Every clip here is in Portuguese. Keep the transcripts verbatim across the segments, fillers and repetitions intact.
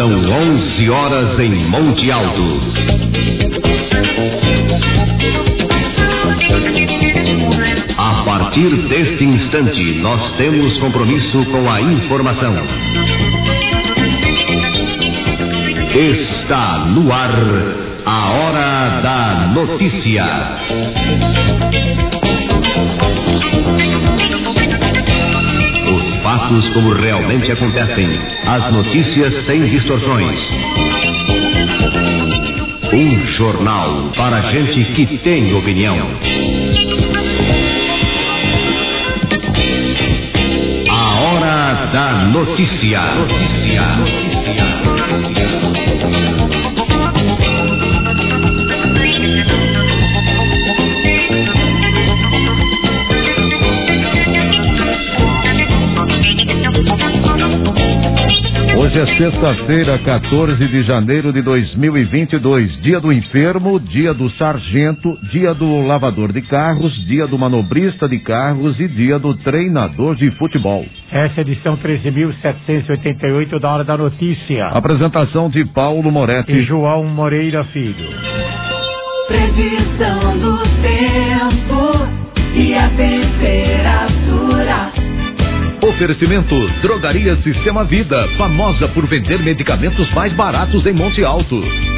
São onze horas em Monte Alto. A partir deste instante, nós temos compromisso com a informação. Está no ar a Hora da Notícia. Os fatos como realmente acontecem, as notícias sem distorções. Um jornal para gente que tem opinião. A Hora da Notícia. Notícia. Notícia. Hoje é sexta-feira, quatorze de janeiro de dois mil e vinte e dois, dia do enfermo, dia do sargento, dia do lavador de carros, dia do manobrista de carros e dia do treinador de futebol. Essa é a edição treze mil setecentos e oitenta e oito da Hora da Notícia. Apresentação de Paulo Moretti e João Moreira Filho. Previsão do tempo e a temperatura. Oferecimento: Drogaria Sistema Vida, famosa por vender medicamentos mais baratos em Monte Alto.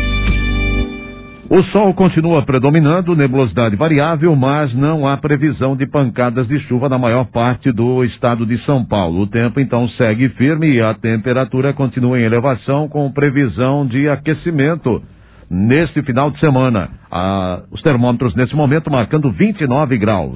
O sol continua predominando, nebulosidade variável, mas não há previsão de pancadas de chuva na maior parte do estado de São Paulo. O tempo então segue firme e a temperatura continua em elevação, com previsão de aquecimento neste final de semana. Ah, os termômetros nesse momento marcando vinte e nove graus.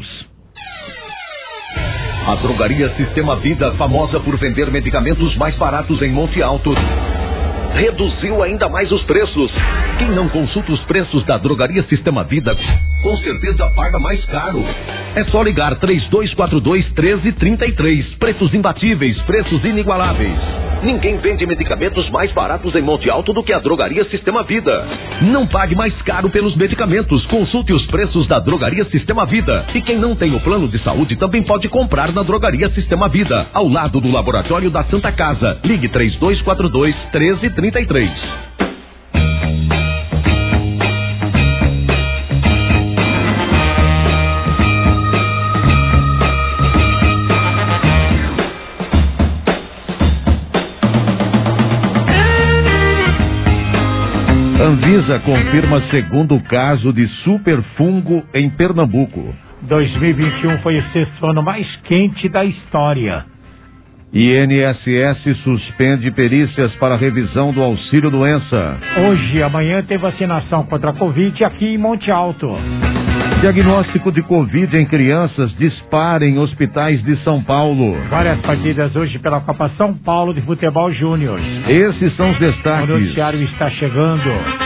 A Drogaria Sistema Vida, famosa por vender medicamentos mais baratos em Monte Alto, reduziu ainda mais os preços. Quem não consulta os preços da Drogaria Sistema Vida, com certeza paga mais caro. É só ligar três dois quatro dois, um três três três. Preços imbatíveis, preços inigualáveis. Ninguém vende medicamentos mais baratos em Monte Alto do que a Drogaria Sistema Vida. Não pague mais caro pelos medicamentos. Consulte os preços da Drogaria Sistema Vida. E quem não tem o plano de saúde também pode comprar na Drogaria Sistema Vida, ao lado do Laboratório da Santa Casa. Ligue três dois quatro dois, um três três três. Anvisa confirma segundo caso de superfungo em Pernambuco. dois mil e vinte e um foi o sexto ano mais quente da história. I N S S suspende perícias para revisão do auxílio-doença. Hoje e amanhã tem vacinação contra a Covid aqui em Monte Alto. Diagnóstico de Covid em crianças dispara em hospitais de São Paulo. Várias partidas hoje pela Copa São Paulo de Futebol Júnior. Esses são os destaques. O noticiário está chegando.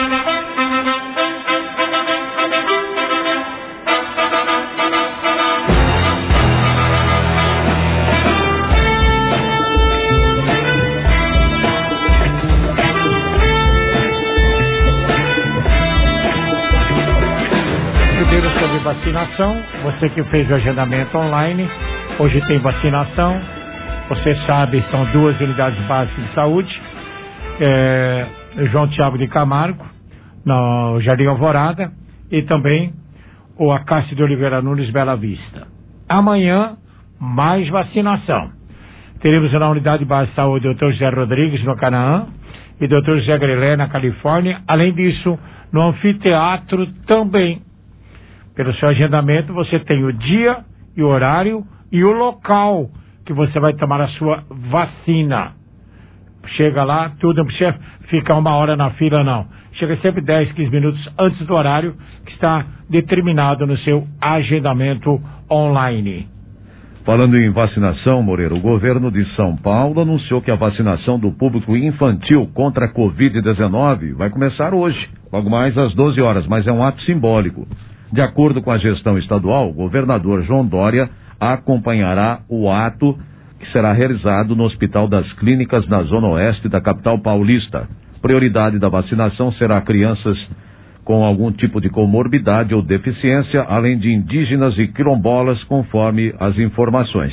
Sobre vacinação, você que fez o agendamento online, hoje tem vacinação. Você sabe, são duas unidades básicas de saúde, é, João Tiago de Camargo, no Jardim Alvorada, e também o Acácio de Oliveira Nunes, Bela Vista. Amanhã, mais vacinação. Teremos na unidade básica de saúde o doutor José Rodrigues, no Canaã, e o doutor José Grelé, na Califórnia. Além disso, no anfiteatro também. Pelo seu agendamento, você tem o dia e o horário e o local que você vai tomar a sua vacina. Chega lá, tudo, não precisa ficar uma hora na fila, não. Chega sempre dez, quinze minutos antes do horário que está determinado no seu agendamento online. Falando em vacinação, Moreira, o governo de São Paulo anunciou que a vacinação do público infantil contra a covid dezenove vai começar hoje, logo mais às doze horas, mas é um ato simbólico. De acordo com a gestão estadual, o governador João Dória acompanhará o ato que será realizado no Hospital das Clínicas na Zona Oeste da capital paulista. Prioridade da vacinação será crianças com algum tipo de comorbidade ou deficiência, além de indígenas e quilombolas, conforme as informações.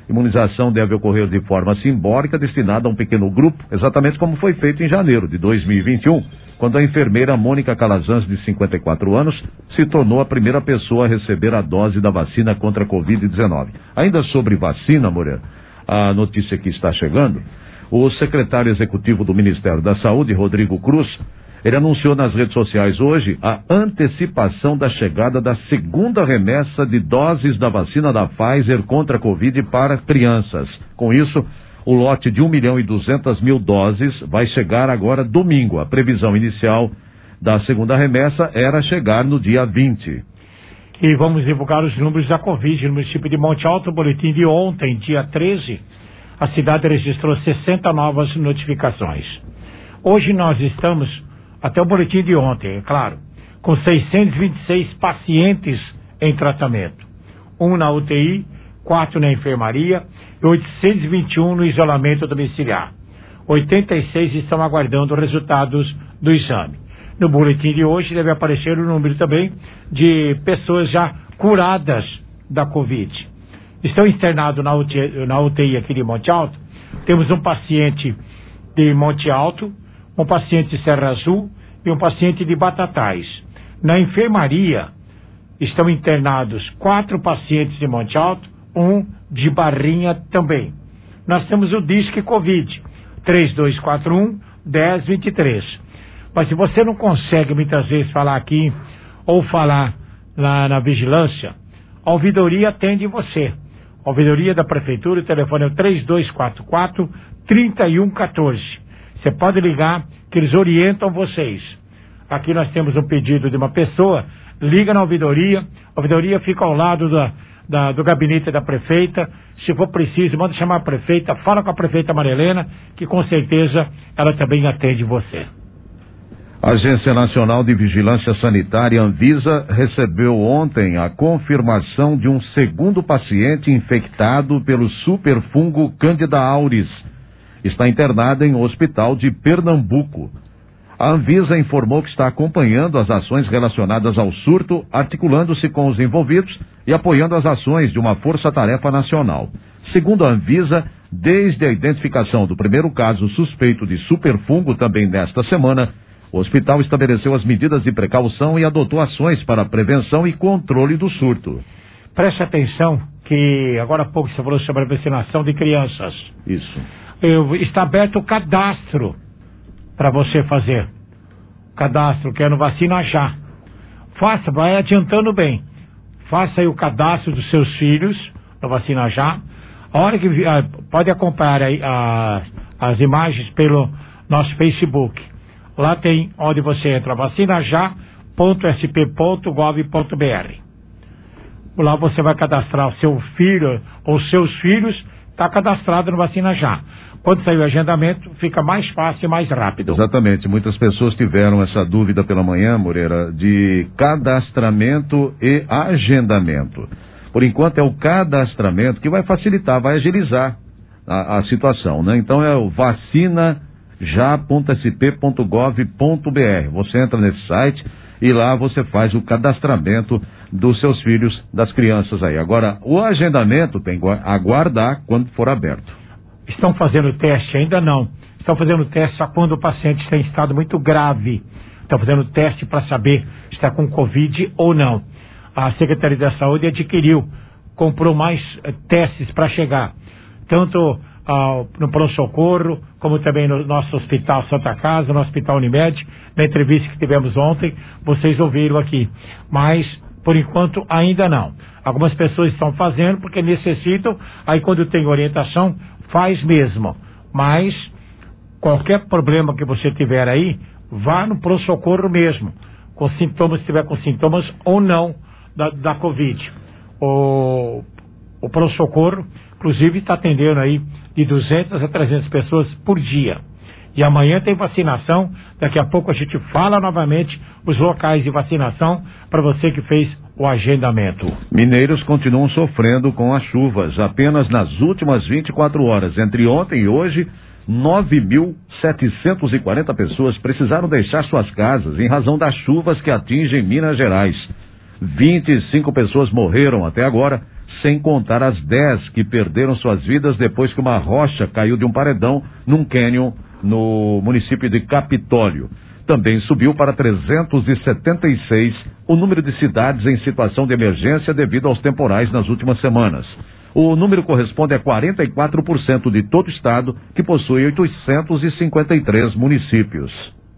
Imunização deve ocorrer de forma simbólica, destinada a um pequeno grupo, exatamente como foi feito em janeiro de dois mil e vinte e um, quando a enfermeira Mônica Calazans, de cinquenta e quatro anos, se tornou a primeira pessoa a receber a dose da vacina contra a covid dezenove. Ainda sobre vacina, Moreira, a notícia que está chegando, o secretário executivo do Ministério da Saúde, Rodrigo Cruz, ele anunciou nas redes sociais hoje a antecipação da chegada da segunda remessa de doses da vacina da Pfizer contra a Covid para crianças. Com isso, o lote de um milhão e duzentas mil doses vai chegar agora domingo. A previsão inicial da segunda remessa era chegar no dia vinte. E vamos divulgar os números da Covid no município de Monte Alto. O boletim de ontem, dia treze, a cidade registrou sessenta novas notificações. Hoje nós estamos, até o boletim de ontem, é claro, com seiscentos e vinte e seis pacientes em tratamento. Um na U T I, quatro na enfermaria e oitocentos e vinte e um no isolamento domiciliar. oitenta e seis estão aguardando resultados do exame. No boletim de hoje deve aparecer o número também de pessoas já curadas da Covid. Estão internados na U T I, na U T I aqui de Monte Alto. Temos um paciente de Monte Alto, um paciente de Serra Azul e um paciente de Batatais. Na enfermaria estão internados quatro pacientes de Monte Alto, um de Barrinha também. Nós temos o Disque Covid, três dois quatro um, um zero dois três. Mas se você não consegue muitas vezes falar aqui ou falar lá na vigilância, a ouvidoria atende você. A ouvidoria da prefeitura, o telefone é o três dois quatro quatro, três um um quatro. Você pode ligar que eles orientam vocês. Aqui nós temos um pedido de uma pessoa, liga na ouvidoria, a ouvidoria fica ao lado da, da, do gabinete da prefeita. Se for preciso, manda chamar a prefeita, fala com a prefeita Marilena, que com certeza ela também atende você. A Agência Nacional de Vigilância Sanitária, Anvisa, recebeu ontem a confirmação de um segundo paciente infectado pelo superfungo Candida auris. Está internada em um hospital de Pernambuco. A Anvisa informou que está acompanhando as ações relacionadas ao surto, articulando-se com os envolvidos e apoiando as ações de uma força-tarefa nacional. Segundo a Anvisa, desde a identificação do primeiro caso suspeito de superfungo também nesta semana, o hospital estabeleceu as medidas de precaução e adotou ações para prevenção e controle do surto. Preste atenção que agora há pouco você falou sobre a vacinação de crianças. Isso. Eu, está aberto o cadastro para você fazer. Cadastro, que é no Vacina Já. Faça, vai adiantando bem. Faça aí o cadastro dos seus filhos no Vacina Já. A hora que ah, pode acompanhar aí ah, as imagens pelo nosso Facebook. Lá tem onde você entra, vacina já ponto s p ponto gov ponto b r. Lá você vai cadastrar o seu filho ou seus filhos, está cadastrado no Vacina Já. Quando sair o agendamento, fica mais fácil e mais rápido. Exatamente. Muitas pessoas tiveram essa dúvida pela manhã, Moreira, de cadastramento e agendamento. Por enquanto é o cadastramento que vai facilitar, vai agilizar a, a situação, né? Então é o vacina já ponto s p ponto gov ponto b r. Você entra nesse site e lá você faz o cadastramento dos seus filhos, das crianças aí. Agora, o agendamento tem que aguardar quando for aberto. Estão fazendo teste? Ainda não. Estão fazendo teste só quando o paciente está em estado muito grave. Estão fazendo teste para saber se está com Covid ou não. A Secretaria da Saúde adquiriu, comprou mais eh, testes para chegar. Tanto ah, no pronto-socorro, como também no nosso Hospital Santa Casa, no Hospital Unimed. Na entrevista que tivemos ontem, vocês ouviram aqui. Mas, por enquanto, ainda não. Algumas pessoas estão fazendo porque necessitam, aí quando tem orientação, faz mesmo. Mas, qualquer problema que você tiver aí, vá no pronto-socorro mesmo. Com sintomas, se tiver com sintomas ou não da, da Covid. O, o pronto-socorro, inclusive, está atendendo aí de duzentas a trezentas pessoas por dia. E amanhã tem vacinação, daqui a pouco a gente fala novamente os locais de vacinação para você que fez o agendamento. Mineiros continuam sofrendo com as chuvas. Apenas nas últimas vinte e quatro horas, entre ontem e hoje, nove mil setecentas e quarenta pessoas precisaram deixar suas casas em razão das chuvas que atingem Minas Gerais. vinte e cinco pessoas morreram até agora, sem contar as dez que perderam suas vidas depois que uma rocha caiu de um paredão num cânion no município de Capitólio. Também subiu para trezentos e setenta e seis o número de cidades em situação de emergência devido aos temporais nas últimas semanas. O número corresponde a quarenta e quatro por cento de todo o estado, que possui oitocentos e cinquenta e três municípios.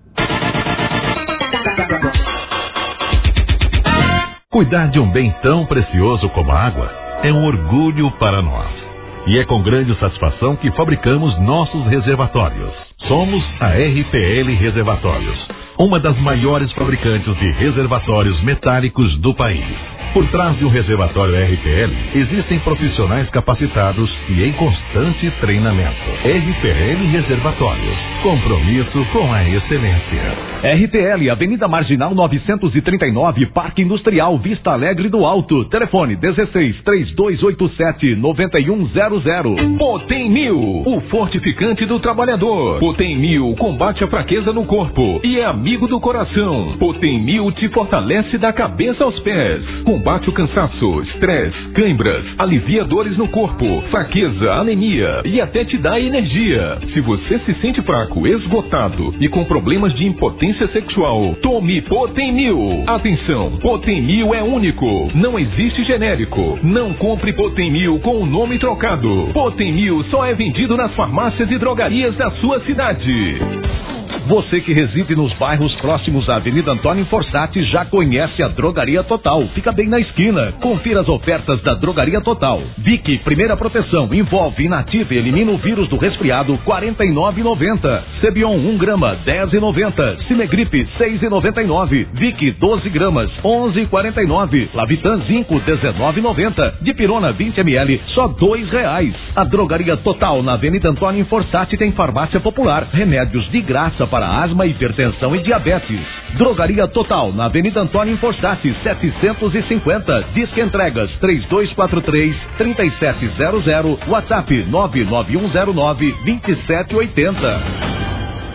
Cuidar de um bem tão precioso como a água é um orgulho para nós. E é com grande satisfação que fabricamos nossos reservatórios. Somos a R P L Reservatórios, uma das maiores fabricantes de reservatórios metálicos do país. Por trás de um reservatório R P L, existem profissionais capacitados e em constante treinamento. R P L Reservatórios, compromisso com a excelência. R P L, Avenida Marginal novecentos e trinta e nove, Parque Industrial, Vista Alegre do Alto. Telefone dezesseis, três dois oito sete, nove um zero zero. Potem Mil, o fortificante do trabalhador. Potem Mil combate a fraqueza no corpo e é amigo do coração. Potem Mil te fortalece da cabeça aos pés. Combate o cansaço, estresse, cãibras, alivia dores no corpo, fraqueza, anemia e até te dá energia. Se você se sente fraco, esgotado e com problemas de impotência sexual, tome Potem Mil. Atenção, Potem Mil é único, não existe genérico. Não compre Potem Mil com o nome trocado. Potem Mil só é vendido nas farmácias e drogarias da sua cidade. Você que reside nos bairros próximos à Avenida Antônio Fossati já conhece a Drogaria Total. Fica bem na esquina. Confira as ofertas da Drogaria Total. Vick, primeira proteção, envolve, inativa e elimina o vírus do resfriado, quarenta e nove reais e noventa centavos. Cebion, um grama, dez reais e noventa centavos. Cinegripe, seis reais e noventa e nove centavos. Vick, doze gramas, onze reais e quarenta e nove centavos. Lavitan Zinco, dezenove reais e noventa centavos. Dipirona, vinte mililitros, só dois reais. A Drogaria Total na Avenida Antônio Fossati tem farmácia popular, remédios de graça para asma, hipertensão e diabetes. Drogaria Total na Avenida Antônio Fossati, setecentos e cinquenta. Disque entregas três dois quatro três, três sete zero zero. WhatsApp nove nove um zero nove, dois sete oito zero.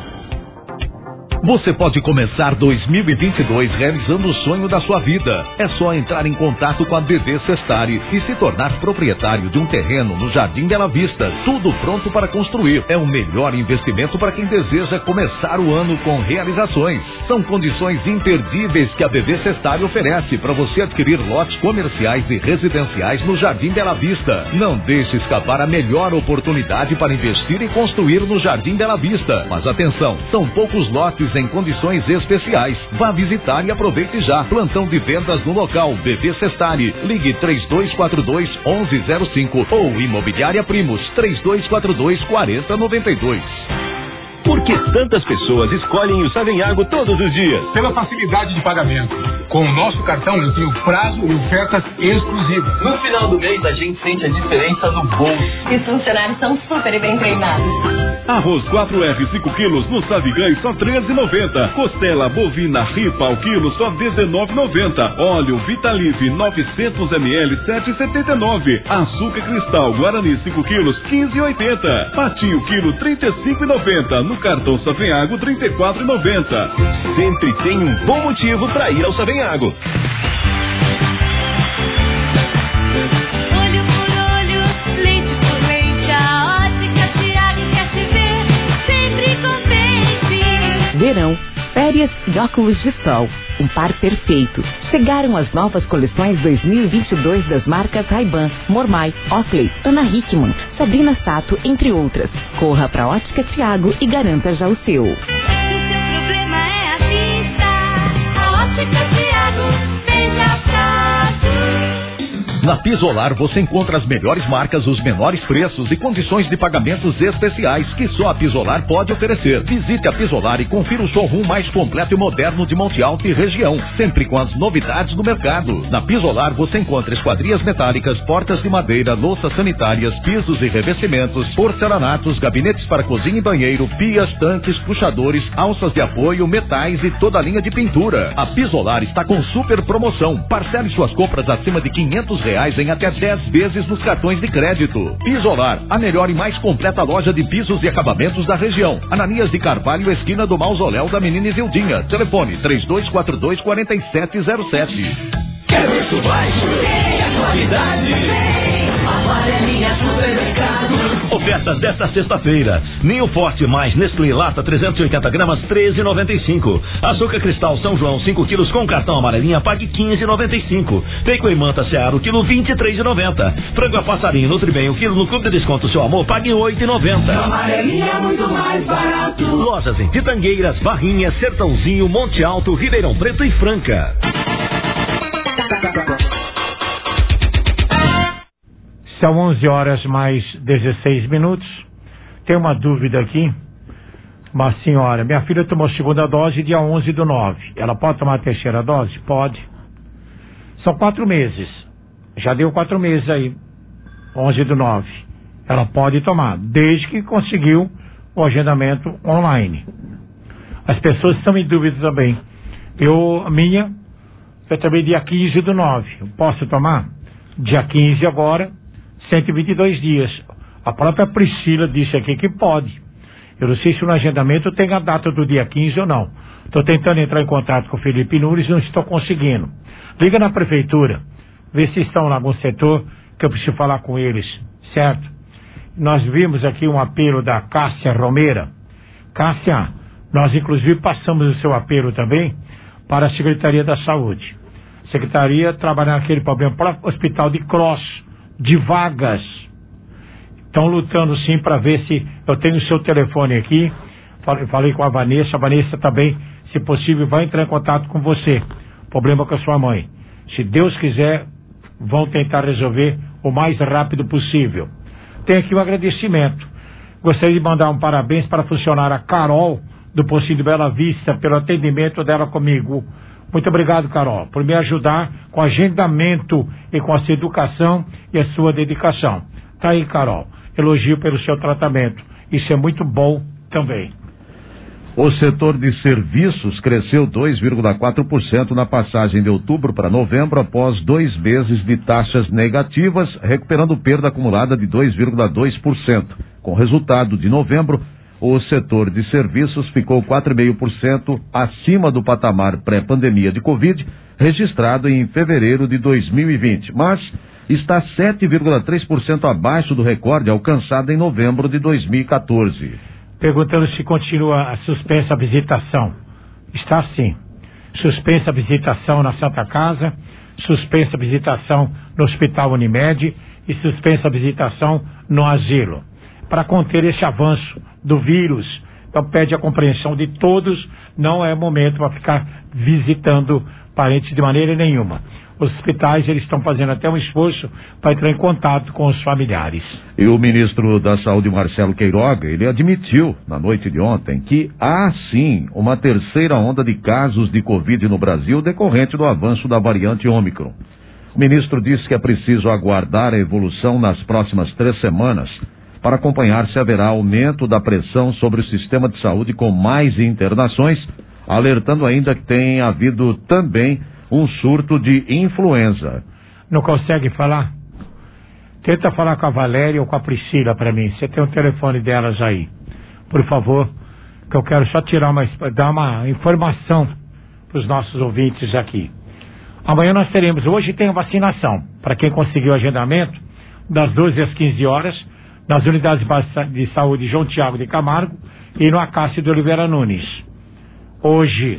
Você pode começar dois mil e vinte e dois realizando o sonho da sua vida. É só entrar em contato com a B V Sestari e se tornar proprietário de um terreno no Jardim Bela Vista. Tudo pronto para construir. É o melhor investimento para quem deseja começar o ano com realizações. São condições imperdíveis que a B V Sestari oferece para você adquirir lotes comerciais e residenciais no Jardim Bela Vista. Não deixe escapar a melhor oportunidade para investir e construir no Jardim Bela Vista. Mas atenção, são poucos lotes em condições especiais. Vá visitar e aproveite já. Plantão de vendas no local B V Sestari. Ligue três dois quatro dois, onze zero cinco ou Imobiliária Primos três dois quatro dois, quatro zero nove dois. Por que tantas pessoas escolhem o Savenhago todos os dias? Pela facilidade de pagamento. Com o nosso cartão eu tenho prazo e ofertas exclusivas. No final do mês a gente sente a diferença no bolso. E os funcionários são super bem treinados. Arroz quatro F cinco quilos no Savigãe só treze reais e noventa centavos. Costela bovina ripa ao quilo só dezenove reais e noventa centavos. Óleo Vitalive novecentos mililitros sete reais e setenta e nove centavos. Açúcar cristal Guarani cinco quilos quinze reais e oitenta centavos. Patinho quilo trinta e cinco reais e noventa centavos. No cartão Savenhago trinta e quatro reais e noventa centavos. Sempre tem um bom motivo para ir ao Savenhago. Olho por olho, leite por leite, a Ótica Thiago quer te ver sempre contente. Verão, férias e óculos de sol. Um par perfeito. Chegaram as novas coleções dois mil e vinte e dois das marcas Ray-Ban, Mormai, Oakley, Ana Hickman, Sabrina Sato, entre outras. Corra pra Ótica Thiago e garanta já o seu. Se o seu problema é a vista, a Ótica Thiago veja fácil. Na Pisolar você encontra as melhores marcas, os menores preços e condições de pagamentos especiais que só a Pisolar pode oferecer. Visite a Pisolar e confira o showroom mais completo e moderno de Monte Alto e região, sempre com as novidades do mercado. Na Pisolar você encontra esquadrias metálicas, portas de madeira, louças sanitárias, pisos e revestimentos, porcelanatos, gabinetes para cozinha e banheiro, pias, tanques, puxadores, alças de apoio, metais e toda a linha de pintura. A Pisolar está com super promoção. Parcele suas compras acima de quinhentos reais em até dez vezes nos cartões de crédito. Pisolar, a melhor e mais completa loja de pisos e acabamentos da região. Ananias de Carvalho, esquina do Mausoléu da Menina Isildinha. Telefone três dois quatro dois, quatro sete zero sete. Quer preço baixo? Tem qualidade? Tem. Amarelinha Supermercado. Ofertas desta sexta-feira. Ninho Forte mais Nestlé Lata trezentos e oitenta gramas, treze reais e noventa e cinco centavos. Açúcar Cristal São João cinco quilos com cartão Amarelinha, pague quinze reais e noventa e cinco centavos. Bacon e Manta Seara o quilo vinte e três reais e noventa centavos. Frango a passarinho Nutribem o quilo no Clube de Desconto Seu Amor, pague oito reais e noventa centavos. Amarelinha é muito mais barato. Lojas em Pitangueiras, Barrinhas, Sertãozinho, Monte Alto, Ribeirão Preto e Franca. São onze horas mais dezesseis minutos. Tem uma dúvida aqui. Uma senhora, minha filha tomou segunda dose dia onze do nove. Ela pode tomar a terceira dose? Pode. São quatro meses. Já deu quatro meses aí. onze do nove. Ela pode tomar, desde que conseguiu o agendamento online. As pessoas estão em dúvida também. Eu, a minha, eu tomei dia quinze do nove. Eu posso tomar? Dia quinze agora, cento e vinte e dois dias. A própria Priscila disse aqui que pode. Eu não sei se no agendamento tem a data do dia quinze ou não. Estou tentando entrar em contato com o Felipe Nunes, não estou conseguindo. Liga na prefeitura, vê se estão em algum setor, que eu preciso falar com eles, certo? Nós vimos aqui um apelo da Cássia Romeira. Cássia, nós inclusive passamos o seu apelo também para a Secretaria da Saúde. A Secretaria trabalhar naquele problema para o Hospital de Cross, de vagas. Estão lutando sim para ver se eu tenho o seu telefone aqui. Falei, falei com a Vanessa, a Vanessa também, se possível, vai entrar em contato com você. Problema com a sua mãe. Se Deus quiser, vão tentar resolver o mais rápido possível. Tem aqui um agradecimento. Gostaria de mandar um parabéns para a funcionária Carol, do Pocinho de Bela Vista, pelo atendimento dela comigo. Muito obrigado, Carol, por me ajudar com o agendamento e com a sua educação e a sua dedicação. Tá aí, Carol. Elogio pelo seu tratamento. Isso é muito bom também. O setor de serviços cresceu dois vírgula quatro por cento na passagem de outubro para novembro, após dois meses de taxas negativas, recuperando perda acumulada de dois vírgula dois por cento. Com resultado de novembro, o setor de serviços ficou quatro vírgula cinco por cento acima do patamar pré-pandemia de Covid, registrado em fevereiro de dois mil e vinte, mas está sete vírgula três por cento abaixo do recorde alcançado em novembro de dois mil e quatorze. Perguntando se continua a suspensa a visitação. Está sim. Suspensa a visitação na Santa Casa, suspensa a visitação no Hospital Unimed e suspensa a visitação no asilo. Para conter esse avanço do vírus, então pede a compreensão de todos, não é momento para ficar visitando parentes de maneira nenhuma. Os hospitais, eles estão fazendo até um esforço para entrar em contato com os familiares. E o ministro da Saúde, Marcelo Queiroga, ele admitiu na noite de ontem que há sim uma terceira onda de casos de Covid no Brasil decorrente do avanço da variante Ômicron. O ministro disse que é preciso aguardar a evolução nas próximas três semanas para acompanhar se haverá aumento da pressão sobre o sistema de saúde com mais internações, alertando ainda que tem havido também um surto de influenza. Não consegue falar? Tenta falar com a Valéria ou com a Priscila para mim. Você tem o telefone delas aí. Por favor, que eu quero só tirar uma, dar uma informação para os nossos ouvintes aqui. Amanhã nós teremos, hoje tem a vacinação, para quem conseguiu o agendamento, das doze às quinze horas, nas unidades de saúde João Tiago de Camargo e no Acácio de Oliveira Nunes. Hoje,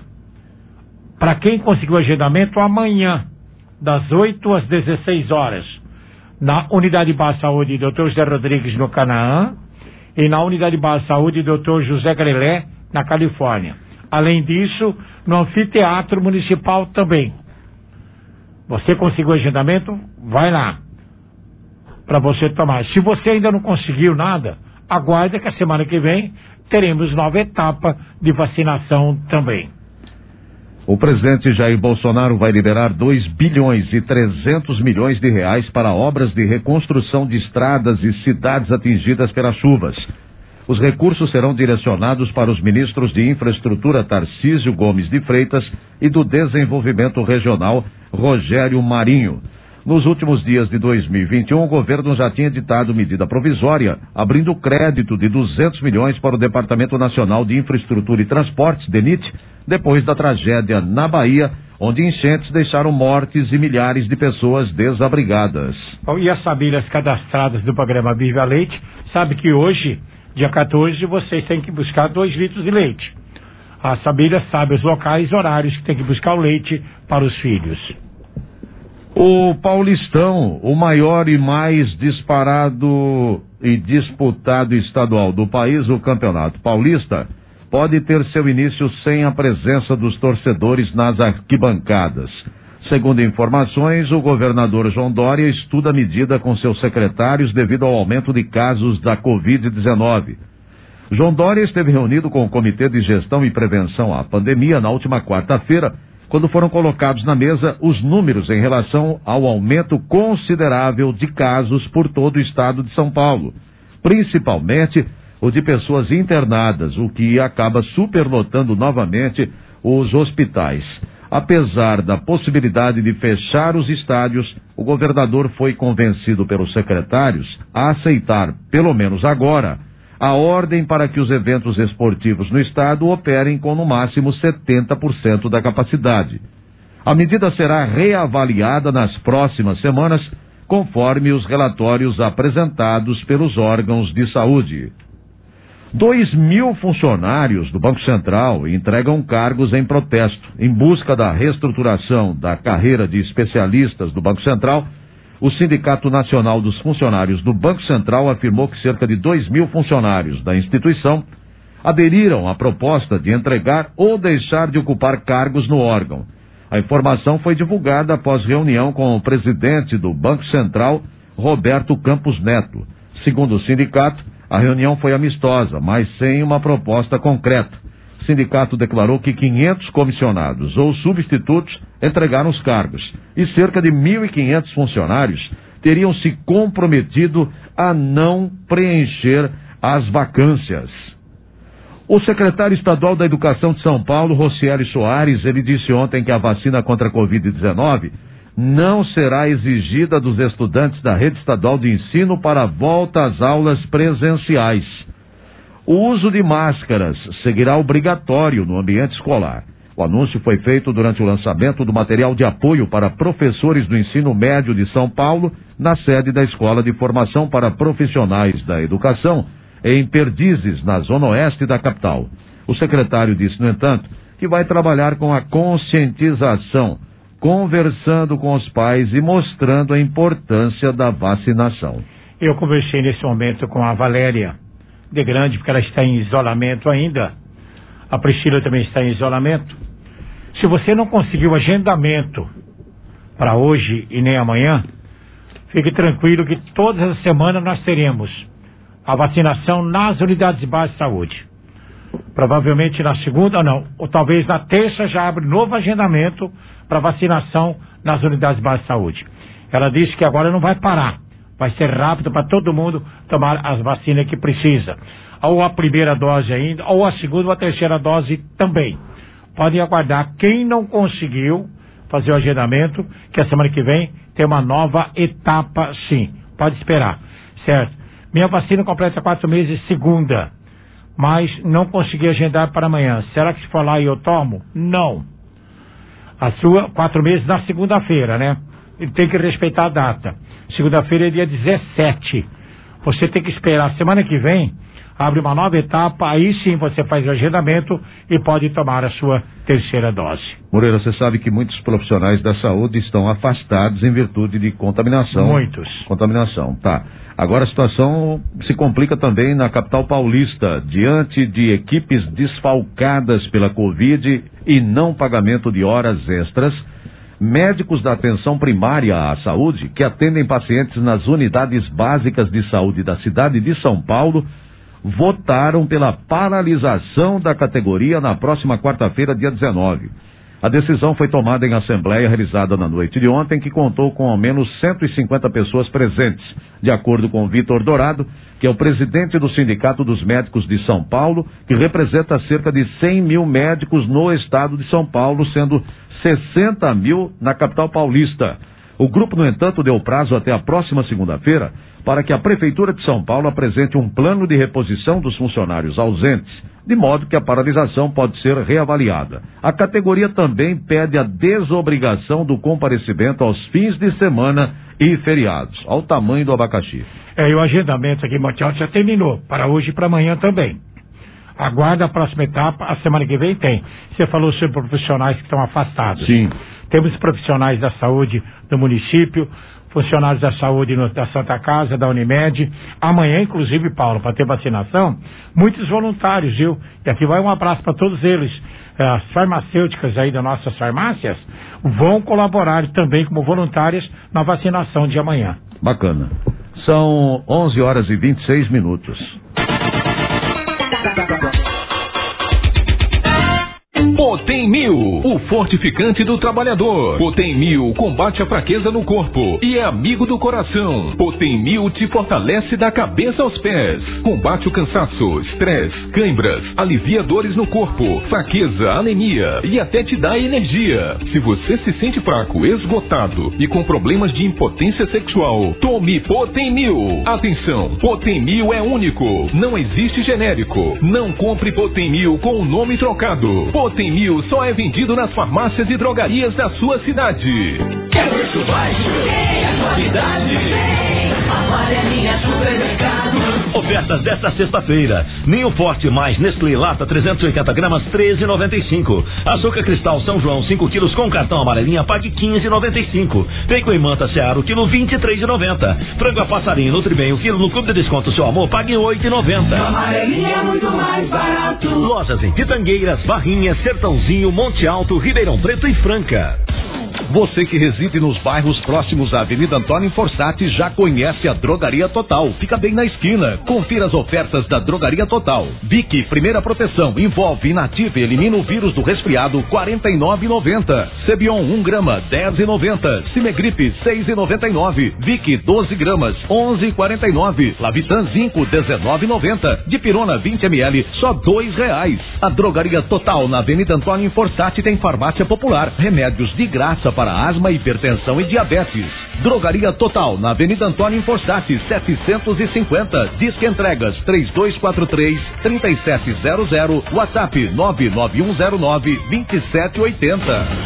para quem conseguiu agendamento, amanhã, das oito às dezesseis horas, na Unidade Básica de Saúde doutor José Rodrigues, no Canaã, e na Unidade Básica de Saúde doutor José Grelé, na Califórnia. Além disso, no Anfiteatro Municipal também. Você conseguiu agendamento? Vai lá, para você tomar. Se você ainda não conseguiu nada, aguarde que a semana que vem teremos nova etapa de vacinação também. O presidente Jair Bolsonaro vai liberar dois bilhões e trezentos milhões de reais para obras de reconstrução de estradas e cidades atingidas pelas chuvas. Os recursos serão direcionados para os ministros de Infraestrutura Tarcísio Gomes de Freitas e do Desenvolvimento Regional Rogério Marinho. Nos últimos dias de dois mil e vinte e um, o governo já tinha editado medida provisória, abrindo crédito de duzentos milhões para o Departamento Nacional de Infraestrutura e Transportes, DENIT, depois da tragédia na Bahia, onde enchentes deixaram mortes e milhares de pessoas desabrigadas. E as famílias cadastradas do programa Viva Leite, sabe que hoje, dia quatorze, vocês têm que buscar dois litros de leite. As famílias sabem os locais e horários que tem que buscar o leite para os filhos. O Paulistão, o maior e mais disparado e disputado estadual do país, o Campeonato Paulista, pode ter seu início sem a presença dos torcedores nas arquibancadas. Segundo informações, o governador João Dória estuda a medida com seus secretários devido ao aumento de casos da covid dezenove. João Dória esteve reunido com o Comitê de Gestão e Prevenção à Pandemia na última quarta-feira, quando foram colocados na mesa os números em relação ao aumento considerável de casos por todo o estado de São Paulo, principalmente o de pessoas internadas, o que acaba superlotando novamente os hospitais. Apesar da possibilidade de fechar os estádios, o governador foi convencido pelos secretários a aceitar, pelo menos agora, a ordem para que os eventos esportivos no estado operem com no máximo setenta por cento da capacidade. A medida será reavaliada nas próximas semanas, conforme os relatórios apresentados pelos órgãos de saúde. Dois mil funcionários do Banco Central entregam cargos em protesto. Em busca da reestruturação da carreira de especialistas do Banco Central, o Sindicato Nacional dos Funcionários do Banco Central afirmou que cerca de dois mil funcionários da instituição aderiram à proposta de entregar ou deixar de ocupar cargos no órgão. A informação foi divulgada após reunião com o presidente do Banco Central, Roberto Campos Neto. Segundo o sindicato, a reunião foi amistosa, mas sem uma proposta concreta. O sindicato declarou que quinhentos comissionados ou substitutos entregaram os cargos e cerca de mil e quinhentos funcionários teriam se comprometido a não preencher as vacâncias. O secretário estadual da Educação de São Paulo, Rocieli Soares, ele disse ontem que a vacina contra a covid dezenove não será exigida dos estudantes da rede estadual de ensino para a volta às aulas presenciais. O uso de máscaras seguirá obrigatório no ambiente escolar. O anúncio foi feito durante o lançamento do material de apoio para professores do ensino médio de São Paulo, na sede da Escola de Formação para Profissionais da Educação, em Perdizes, na zona oeste da capital. O secretário disse, no entanto, que vai trabalhar com a conscientização, conversando com os pais e mostrando a importância da vacinação. Eu conversei nesse momento com a Valéria de Grande, porque ela está em isolamento ainda. A Priscila também está em isolamento. Se você não conseguiu agendamento para hoje e nem amanhã, fique tranquilo que todas as semanas nós teremos a vacinação nas unidades básicas de saúde. Provavelmente na segunda, não, ou talvez na terça já abre novo agendamento para vacinação nas unidades básicas de saúde. Ela disse que agora não vai parar, vai ser rápido para todo mundo tomar as vacinas que precisa. Ou a primeira dose ainda, ou a segunda ou a terceira dose também. Podem aguardar. Quem não conseguiu fazer o agendamento, que a semana que vem tem uma nova etapa sim. Pode esperar, certo? Minha vacina completa quatro meses segunda, mas não consegui agendar para amanhã. Será que se for lá eu tomo? Não. A sua, quatro meses na segunda-feira, né? Ele tem que respeitar a data. Segunda-feira é dia dezessete. Você tem que esperar. Semana que vem, abre uma nova etapa, aí sim você faz o agendamento e pode tomar a sua terceira dose. Moreira, você sabe que muitos profissionais da saúde estão afastados em virtude de contaminação. Muitos. Contaminação, tá. Agora a situação se complica também na capital paulista, diante de equipes desfalcadas pela Covid e não pagamento de horas extras. Médicos da atenção primária à saúde, que atendem pacientes nas unidades básicas de saúde da cidade de São Paulo, votaram pela paralisação da categoria na próxima quarta-feira, dia dezenove. A decisão foi tomada em assembleia realizada na noite de ontem, que contou com ao menos cento e cinquenta pessoas presentes, de acordo com Vitor Dourado, que é o presidente do Sindicato dos Médicos de São Paulo, que representa cerca de cem mil médicos no estado de São Paulo, sendo sessenta mil na capital paulista. O grupo, no entanto, deu prazo até a próxima segunda-feira para que a Prefeitura de São Paulo apresente um plano de reposição dos funcionários ausentes de modo que a paralisação pode ser reavaliada. A categoria também pede a desobrigação do comparecimento aos fins de semana e feriados. Olha o tamanho do abacaxi. É, e o agendamento aqui em Monte Alto já terminou, para hoje e para amanhã também. Aguarda a próxima etapa, a semana que vem tem. Você falou sobre profissionais que estão afastados. Sim. Temos profissionais da saúde do município, funcionários da saúde no, da Santa Casa, da Unimed. Amanhã, inclusive, Paulo, para ter vacinação, muitos voluntários, viu? E aqui vai um abraço para todos eles. As farmacêuticas aí das nossas farmácias vão colaborar também como voluntárias na vacinação de amanhã. Bacana. São onze horas e vinte e seis minutos. Potem Mil, o fortificante do trabalhador. Potem Mil combate a fraqueza no corpo e é amigo do coração. Potem Mil te fortalece da cabeça aos pés. Combate o cansaço, estresse, cãibras, alivia dores no corpo, fraqueza, anemia e até te dá energia. Se você se sente fraco, esgotado e com problemas de impotência sexual, tome Potem Mil. Atenção, Potem Mil é único, não existe genérico. Não compre Potem Mil com o nome trocado. Potem Mil só é vendido nas farmácias e drogarias da sua cidade. Quer preço baixo? Tem a qualidade. Amarelinha Supermercado. Ofertas desta sexta-feira. Ninho Forte mais Nestlé Lata trezentos e oitenta gramas, treze e noventa e cinco. Açúcar Cristal São João cinco quilos com cartão amarelinha, pague quinze e noventa e cinco. Bacon e manta Seara, o quilo vinte e três e noventa. Frango a passarinho Nutribem, o quilo no Clube de Desconto Seu Amor, pague oito e noventa. Amarelinha é muito mais barato. Lojas em Pitangueiras, Barrinhas, Sertãozinho, Monte Alto, Ribeirão Preto e Franca. Você que reside nos bairros próximos à Avenida Antônio Forsatti já conhece a Drogaria Total. Fica bem na esquina. Confira as ofertas da Drogaria Total. Vick, primeira proteção, envolve, inativa e elimina o vírus do resfriado, quarenta e nove reais e noventa centavos. Cebion, um grama, dez reais e noventa centavos. Cimegripe, seis reais e noventa e nove centavos. Vick, doze gramas, onze reais e quarenta e nove centavos. Lavitan Zinco, dezenove reais e noventa centavos. Dipirona, vinte mililitros, só dois reais. A Drogaria Total na Avenida Antônio Forsatti tem farmácia popular. Remédios de graça para asma, hipertensão e diabetes. Drogaria Total na Avenida Antônio Forsatti, setecentos e cinquenta. Disque entregas três dois quatro três, três sete zero zero. WhatsApp nove nove um zero nove, dois sete oito zero.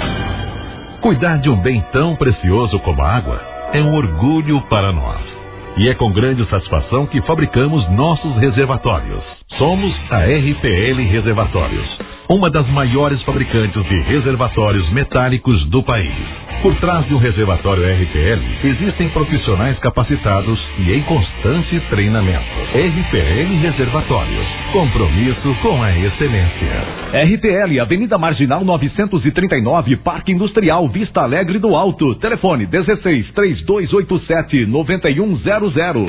Cuidar de um bem tão precioso como a água é um orgulho para nós. E é com grande satisfação que fabricamos nossos reservatórios. Somos a R P L Reservatórios, uma das maiores fabricantes de reservatórios metálicos do país. Por trás de um reservatório R P L, existem profissionais capacitados e em constante treinamento. R P L Reservatórios, compromisso com a excelência. R P L, Avenida Marginal novecentos e trinta e nove, Parque Industrial, Vista Alegre do Alto. Telefone dezesseis, três dois oito sete, nove um zero zero.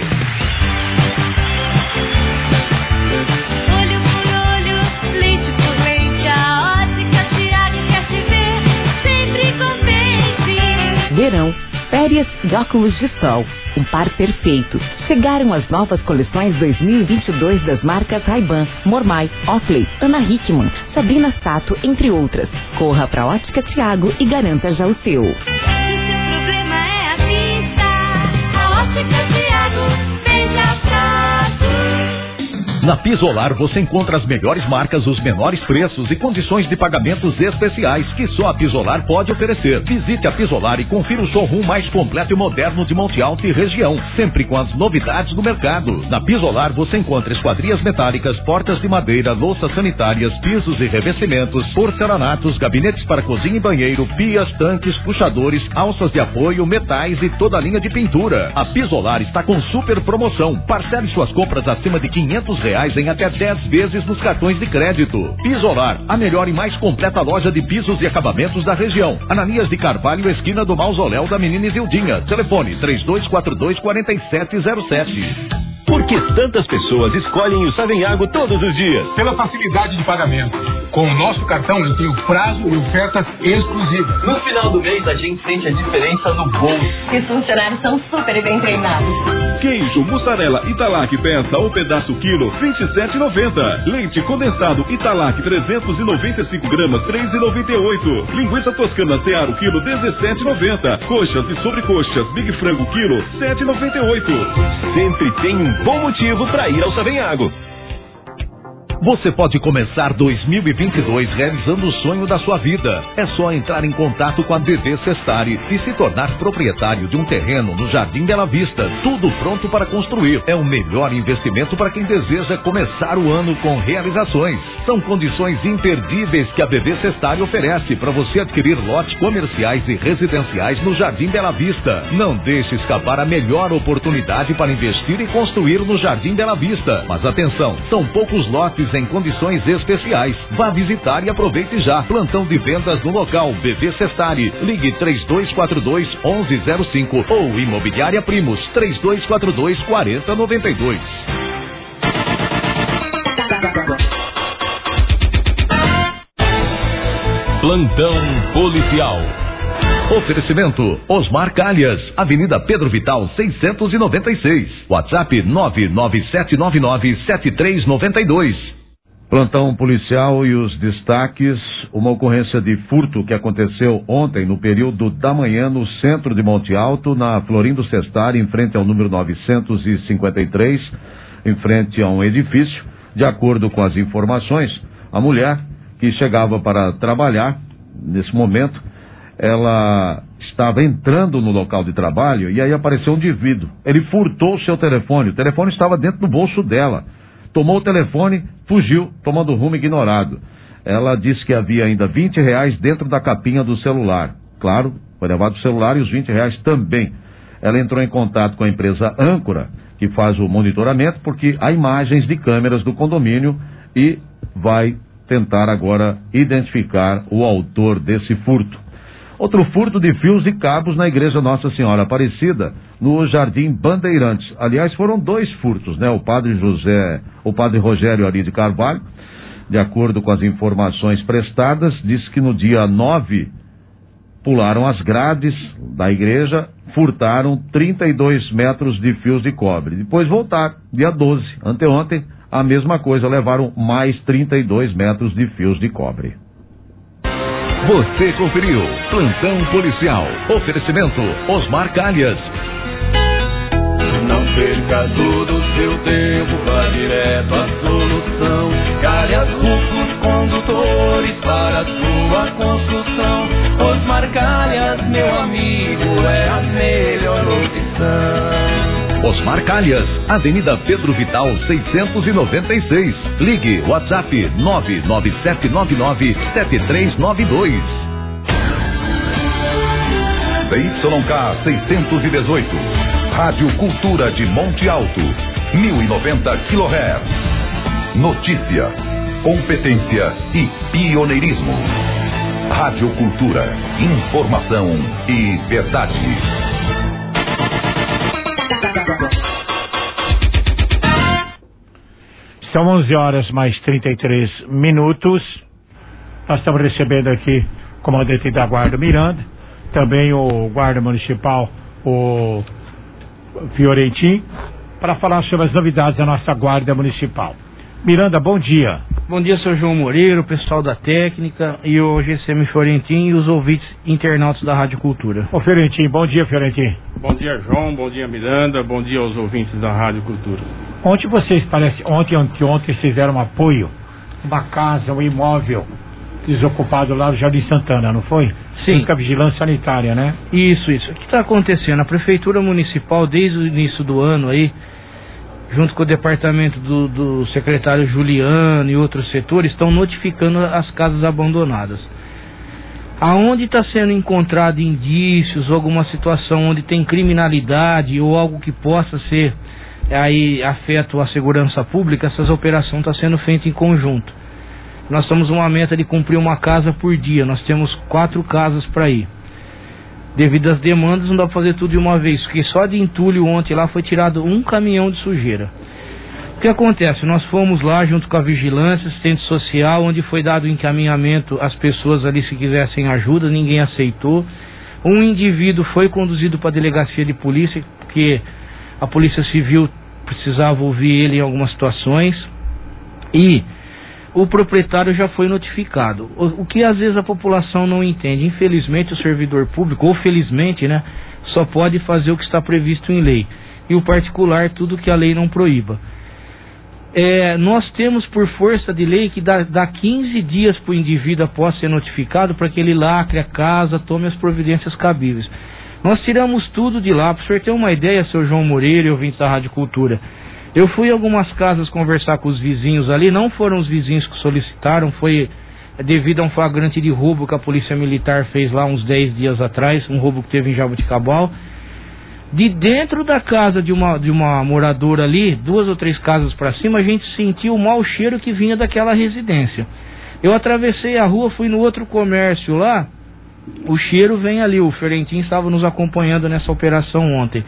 Verão, férias de óculos de sol, um par perfeito. Chegaram as novas coleções dois mil e vinte e dois das marcas Ray-Ban, Mormai, Oakley, Ana Hickman, Sabrina Sato, entre outras. Corra para Ótica Thiago e garanta já o seu. Se o problema é a vista, a Ótica Thiago fez a foto. Na Pisolar você encontra as melhores marcas, os menores preços e condições de pagamentos especiais que só a Pisolar pode oferecer. Visite a Pisolar e confira o showroom mais completo e moderno de Monte Alto e região, sempre com as novidades do mercado. Na Pisolar você encontra esquadrias metálicas, portas de madeira, louças sanitárias, pisos e revestimentos, porcelanatos, gabinetes para cozinha e banheiro, pias, tanques, puxadores, alças de apoio, metais e toda a linha de pintura. A Pisolar está com super promoção. Parcele suas compras acima de quinhentos reais em até dez vezes nos cartões de crédito. Pisolar, a melhor e mais completa loja de pisos e acabamentos da região. Ananias de Carvalho, esquina do Mausoléu da Menina Isildinha. Telefone três dois quatro dois, quatro sete zero sete. Por que tantas pessoas escolhem o Savenhago todos os dias? Pela facilidade de pagamento. Com o nosso cartão eu tenho prazo e ofertas exclusivas. No final do mês a gente sente a diferença no bolso. E os funcionários são super bem treinados. Queijo, mussarela Italac peça ou pedaço quilo, vinte e sete reais e noventa centavos. Leite condensado Italac trezentos e noventa e cinco gramas, três reais e noventa e oito centavos. Linguiça toscana Seara quilo, dezessete reais e noventa centavos. Coxas e sobrecoxas Big Frango quilo, sete reais e noventa e oito centavos. Sempre tem um bom motivo para ir ao Savenhago. Você pode começar dois mil e vinte e dois realizando o sonho da sua vida. É só entrar em contato com a B V Sestari e se tornar proprietário de um terreno no Jardim Bela Vista. Tudo pronto para construir. É o melhor investimento para quem deseja começar o ano com realizações. São condições imperdíveis que a B V Sestari oferece para você adquirir lotes comerciais e residenciais no Jardim Bela Vista. Não deixe escapar a melhor oportunidade para investir e construir no Jardim Bela Vista. Mas atenção, são poucos lotes em condições especiais. Vá visitar e aproveite já. Plantão de vendas no local B V Sestari. Ligue três dois quatro dois, onze zero cinco ou Imobiliária Primos três dois quatro dois, quatro zero nove dois. Plantão policial. Oferecimento Osmar Calhas, Avenida Pedro Vital seiscentos e noventa e seis. WhatsApp nove nove sete nove nove sete três nove dois. Plantão policial e os destaques: uma ocorrência de furto que aconteceu ontem no período da manhã no centro de Monte Alto, na Florindo Sestari, em frente ao número novecentos e cinquenta e três, em frente a um edifício. De acordo com as informações, a mulher que chegava para trabalhar, nesse momento, ela estava entrando no local de trabalho e aí apareceu um indivíduo. Ele furtou o seu telefone, o telefone estava dentro do bolso dela. Tomou o telefone, fugiu, tomando rumo ignorado. Ela disse que havia ainda vinte reais dentro da capinha do celular. Claro, foi levado o celular e os vinte reais também. Ela entrou em contato com a empresa Âncora, que faz o monitoramento, porque há imagens de câmeras do condomínio e vai tentar agora identificar o autor desse furto. Outro furto de fios e cabos na Igreja Nossa Senhora Aparecida, no Jardim Bandeirantes. Aliás, foram dois furtos, né? O padre José, o padre Rogério Ari de Carvalho, de acordo com as informações prestadas, disse que no dia nove pularam as grades da igreja, furtaram trinta e dois metros de fios de cobre. Depois voltaram, dia doze, anteontem, a mesma coisa, levaram mais trinta e dois metros de fios de cobre. Você conferiu Plantão Policial. Oferecimento Osmar Calhas. Não perca todo o seu tempo, vá direto à solução. Calhas Rufos Condutores para a sua construção. Osmar Calhas, meu amigo, é a melhor opção. Osmar Calhas, Avenida Pedro Vital seiscentos e noventa e seis. Ligue WhatsApp nove nove sete nove nove sete três nove dois. D Y K seiscentos e dezoito. Rádio Cultura de Monte Alto, mil e noventa quilohertz. Notícia, competência e pioneirismo. Rádio Cultura, informação e verdade. São onze horas mais trinta e três minutos. Nós estamos recebendo aqui o comandante da Guarda Miranda, também o guarda municipal, o Fiorentin, para falar sobre as novidades da nossa Guarda Municipal. Miranda, bom dia. Bom dia, seu João Moreira, o pessoal da técnica e o G C M Fiorentin e os ouvintes internautas da Rádio Cultura. Ô Fiorentin, bom dia, Fiorentin. Bom dia, João, bom dia, Miranda, bom dia aos ouvintes da Rádio Cultura. Ontem vocês, parece, ontem, ontem, ontem, fizeram um apoio, uma casa, um imóvel desocupado lá no Jardim Santana, não foi? Sim. Com a vigilância sanitária, né? Isso, isso. O que está acontecendo? A Prefeitura Municipal, desde o início do ano aí, junto com o departamento do, do secretário Juliano e outros setores, estão notificando as casas abandonadas. Aonde está sendo encontrado indícios ou alguma situação onde tem criminalidade ou algo que possa ser aí afeto à segurança pública, essas operações estão sendo feitas em conjunto. Nós temos uma meta de cumprir uma casa por dia, nós temos quatro casas para ir. Devido às demandas, não dá para fazer tudo de uma vez, porque só de entulho ontem lá foi tirado um caminhão de sujeira. O que acontece? Nós fomos lá junto com a vigilância, assistente social, onde foi dado encaminhamento às pessoas ali se quisessem ajuda, ninguém aceitou. Um indivíduo foi conduzido para a delegacia de polícia, porque a polícia civil precisava ouvir ele em algumas situações, e o proprietário já foi notificado. O, o que às vezes a população não entende, infelizmente o servidor público, ou felizmente, né, só pode fazer o que está previsto em lei, e o particular tudo que a lei não proíba. É, nós temos por força de lei que dá, dá quinze dias para o indivíduo após ser notificado para que ele lacre a casa, tome as providências cabíveis. Nós tiramos tudo de lá. Para o senhor ter uma ideia, seu João Moreira e ouvinte da Rádio Cultura, eu fui em algumas casas conversar com os vizinhos ali, não foram os vizinhos que solicitaram, foi devido a um flagrante de roubo que a Polícia Militar fez lá uns dez dias atrás, um roubo que teve em Jaboticabal. De dentro da casa de uma, de uma moradora ali, duas ou três casas para cima, a gente sentiu o mau cheiro que vinha daquela residência. Eu atravessei a rua, fui no outro comércio lá, o cheiro vem ali, o Ferentim estava nos acompanhando nessa operação ontem.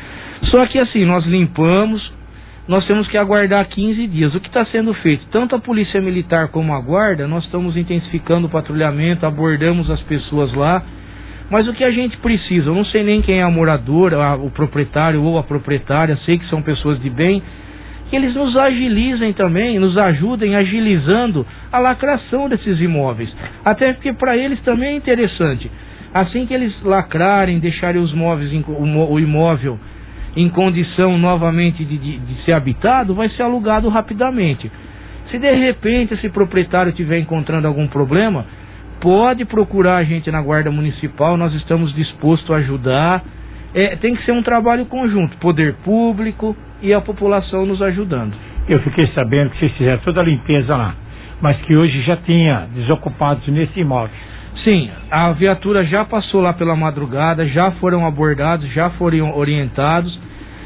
Só que assim, nós limpamos, nós temos que aguardar quinze dias. O que está sendo feito? Tanto a Polícia Militar como a Guarda, nós estamos intensificando o patrulhamento, abordamos as pessoas lá. Mas o que a gente precisa, eu não sei nem quem é a moradora, o proprietário ou a proprietária, sei que são pessoas de bem, que eles nos agilizem também, nos ajudem agilizando a lacração desses imóveis. Até porque para eles também é interessante. Assim que eles lacrarem, deixarem os móveis, o imóvel em condição novamente de, de, de ser habitado, vai ser alugado rapidamente. Se de repente esse proprietário estiver encontrando algum problema, pode procurar a gente na Guarda Municipal, nós estamos dispostos a ajudar. É, tem que ser um trabalho conjunto, poder público e a população nos ajudando. Eu fiquei sabendo que vocês fizeram toda a limpeza lá, mas que hoje já tinha desocupados nesse imóvel. Sim, a viatura já passou lá pela madrugada, já foram abordados, já foram orientados.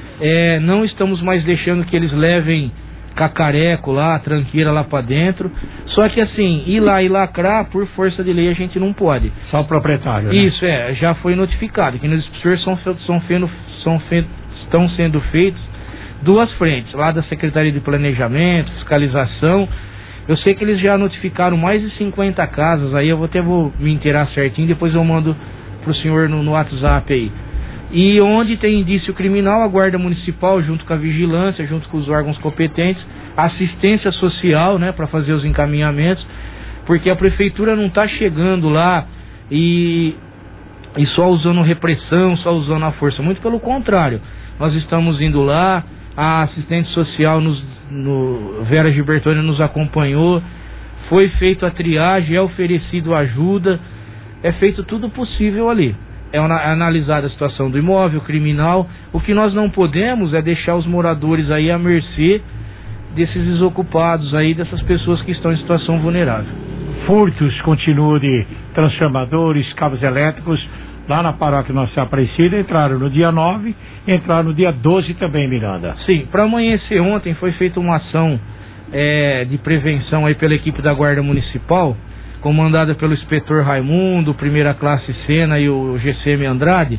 É, não estamos mais deixando que eles levem cacareco lá, tranqueira lá pra dentro. Só que assim, ir lá e lacrar, por força de lei, a gente não pode. Só o proprietário, né? Isso, é, já foi notificado, que nos dispersores são, são, fendo, são fe, estão sendo feitos duas frentes, lá da Secretaria de Planejamento, Fiscalização. Eu sei que eles já notificaram mais de cinquenta casas, aí eu vou até vou me inteirar certinho, depois eu mando pro senhor no, no WhatsApp aí. E onde tem indício criminal, a Guarda Municipal, junto com a Vigilância, junto com os órgãos competentes, assistência social, né, para fazer os encaminhamentos, porque a Prefeitura não está chegando lá e, e só usando repressão, só usando a força. Muito pelo contrário, nós estamos indo lá, a assistente social, nos, no, Vera Gilbertoni nos acompanhou, foi feita a triagem, é oferecido ajuda, é feito tudo possível ali. É analisada a situação do imóvel criminal. O que nós não podemos é deixar os moradores aí à mercê desses desocupados aí, dessas pessoas que estão em situação vulnerável. Furtos continuam de transformadores, cabos elétricos lá na paróquia Nossa Aparecida. Entraram no dia nove, entraram no dia doze também, Miranda. Sim, para amanhecer ontem foi feita uma ação é, de prevenção aí pela equipe da Guarda Municipal, comandada pelo inspetor Raimundo, primeira classe Sena e o G C M Andrade,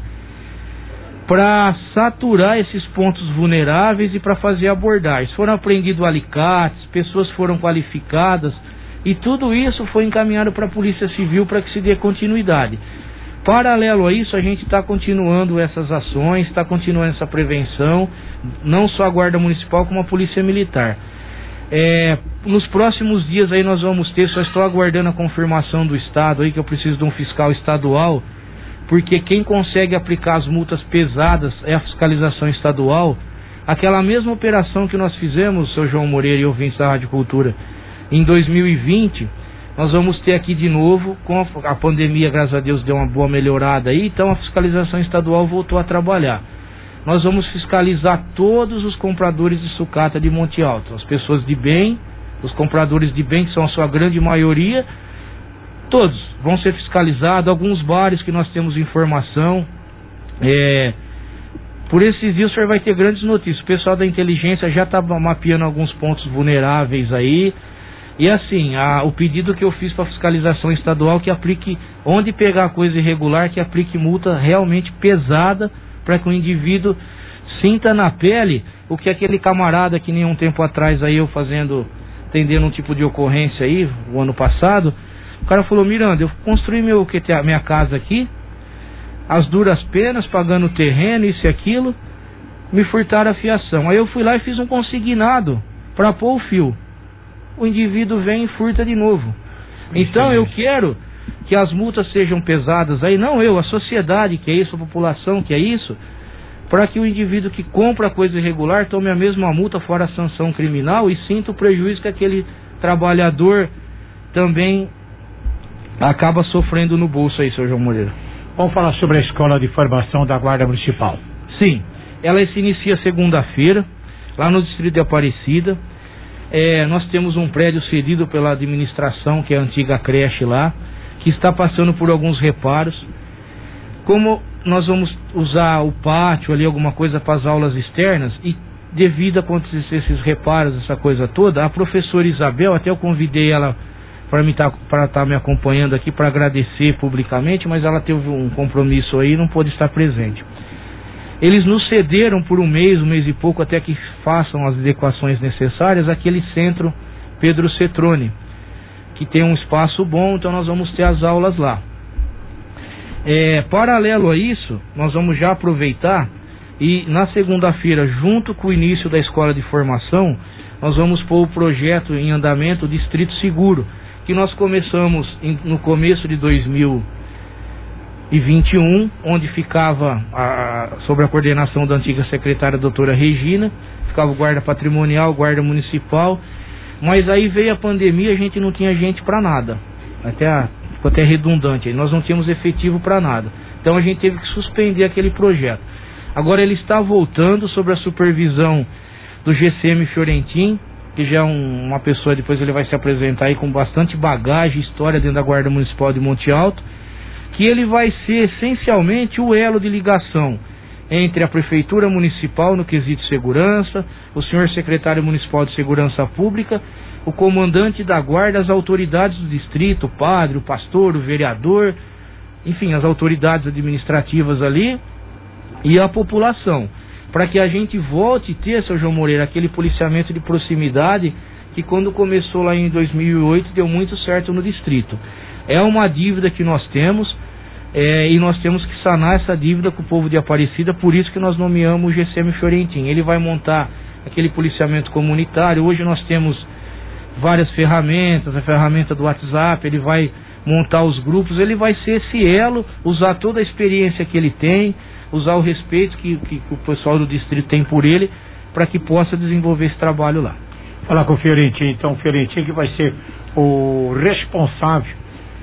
para saturar esses pontos vulneráveis e para fazer abordagens. Foram apreendidos alicates, pessoas foram qualificadas e tudo isso foi encaminhado para a Polícia Civil para que se dê continuidade. Paralelo a isso, a gente está continuando essas ações, está continuando essa prevenção, não só a Guarda Municipal como a Polícia Militar. É, nos próximos dias aí nós vamos ter, só estou aguardando a confirmação do Estado aí, que eu preciso de um fiscal estadual, porque quem consegue aplicar as multas pesadas é a fiscalização estadual. Aquela mesma operação que nós fizemos, seu João Moreira e ouvintes da Rádio Cultura, em dois mil e vinte, nós vamos ter aqui de novo, com a, a pandemia, graças a Deus, deu uma boa melhorada aí, então a fiscalização estadual voltou a trabalhar. Nós vamos fiscalizar todos os compradores de sucata de Monte Alto, as pessoas de bem, os compradores de bem, que são a sua grande maioria, todos vão ser fiscalizados. Alguns bares que nós temos informação, é, por esses dias o senhor vai ter grandes notícias. O pessoal da inteligência já está mapeando alguns pontos vulneráveis aí, e assim, a, o pedido que eu fiz para a fiscalização estadual, que aplique, onde pegar coisa irregular, que aplique multa realmente pesada, para que o indivíduo sinta na pele o que aquele camarada que nem um tempo atrás aí eu fazendo, atendendo um tipo de ocorrência aí, o ano passado, o cara falou: Miranda, eu construí meu, minha casa aqui, as duras penas, pagando terreno, isso e aquilo, me furtaram a fiação. Aí eu fui lá e fiz um consignado para pôr o fio. O indivíduo vem e furta de novo. Então eu quero que as multas sejam pesadas aí, não eu, a sociedade que é isso, a população que é isso, para que o indivíduo que compra coisa irregular tome a mesma multa fora a sanção criminal e sinta o prejuízo que aquele trabalhador também acaba sofrendo no bolso aí, senhor João Moreira. Vamos falar sobre a escola de formação da Guarda Municipal. Sim, ela se inicia segunda-feira, lá no distrito de Aparecida. É, nós temos um prédio cedido pela administração, que é a antiga creche lá, que está passando por alguns reparos. Como nós vamos usar o pátio ali, alguma coisa para as aulas externas, e devido a acontecer esses reparos, essa coisa toda, a professora Isabel, até eu convidei ela para estar tá, tá me acompanhando aqui, para agradecer publicamente, mas ela teve um compromisso aí e não pôde estar presente. Eles nos cederam por um mês, um mês e pouco, até que façam as adequações necessárias, aquele centro Pedro Cetrone, que tem um espaço bom, então nós vamos ter as aulas lá. É, paralelo a isso, nós vamos já aproveitar e na segunda-feira, junto com o início da escola de formação, nós vamos pôr o projeto em andamento Distrito Seguro, que nós começamos em, no começo de dois mil e vinte e um, onde ficava a, sob a coordenação da antiga secretária doutora Regina, ficava o guarda patrimonial, o guarda municipal, mas aí veio a pandemia, a gente não tinha gente para nada, até a, ficou até redundante, nós não tínhamos efetivo para nada, então a gente teve que suspender aquele projeto. Agora ele está voltando sob a supervisão do G C M Fiorentin, que já é um, uma pessoa, depois ele vai se apresentar aí com bastante bagagem e história dentro da Guarda Municipal de Monte Alto, que ele vai ser essencialmente o elo de ligação entre a Prefeitura Municipal no quesito segurança, o senhor secretário municipal de Segurança Pública, o comandante da guarda, as autoridades do distrito, o padre, o pastor, o vereador, enfim, as autoridades administrativas ali e a população, para que a gente volte a ter, seu João Moreira, aquele policiamento de proximidade que quando começou lá em dois mil e oito deu muito certo no distrito. É uma dívida que nós temos, é, e nós temos que sanar essa dívida com o povo de Aparecida, por isso que nós nomeamos o G C M Fiorentin. Ele vai montar aquele policiamento comunitário. Hoje nós temos várias ferramentas, a ferramenta do WhatsApp, ele vai montar os grupos, ele vai ser esse elo, usar toda a experiência que ele tem, usar o respeito que, que, que o pessoal do distrito tem por ele, para que possa desenvolver esse trabalho lá. Falar com o Fiorentin, então, o Fiorentin que vai ser o responsável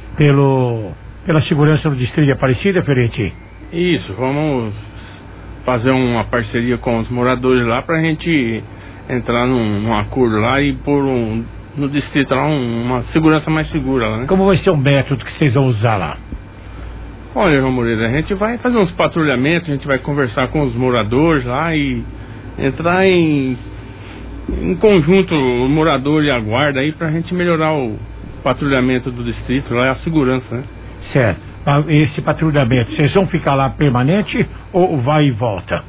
pelo, pela segurança no distrito de Aparecida, Fiorentin? Isso, vamos fazer uma parceria com os moradores lá para a gente entrar num, num acordo lá e pôr um, no distrito lá um, uma segurança mais segura lá, né? Como vai ser o método que vocês vão usar lá? Olha, João Moreira, a gente vai fazer uns patrulhamentos, a gente vai conversar com os moradores lá e entrar em, em conjunto, o morador e a guarda aí, pra gente melhorar o patrulhamento do distrito lá e a segurança, né? Certo. Esse patrulhamento, vocês vão ficar lá permanente ou vai e volta?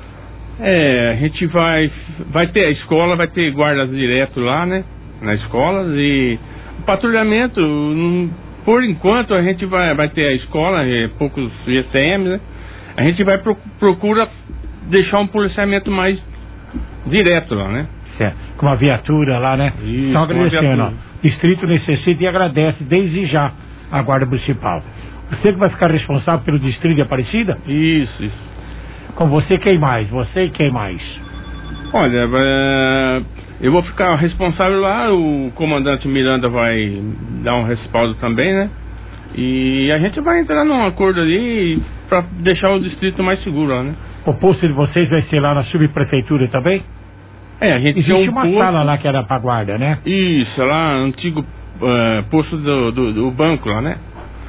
É, a gente vai, vai ter a escola, vai ter guardas direto lá, né? Na escola, e o patrulhamento, não, por enquanto a gente vai, vai ter a escola, é, poucos G C M, né? A gente vai pro, procura deixar um policiamento mais direto lá, né? Certo. Com uma viatura lá, né? Isso, então agradecendo, ó. O distrito necessita e agradece desde já a Guarda Municipal. Você que vai ficar responsável pelo distrito de Aparecida? Isso, isso. Com você quem mais? Você e quem mais? Olha, é, eu vou ficar responsável lá, o comandante Miranda vai dar um respaldo também, né? E a gente vai entrar num acordo ali para deixar o distrito mais seguro lá, né? O posto de vocês vai ser lá na subprefeitura também? É, a gente existe tem um uma posto... sala lá que era pra guarda, né? Isso, lá, antigo uh, posto do, do, do banco lá, né?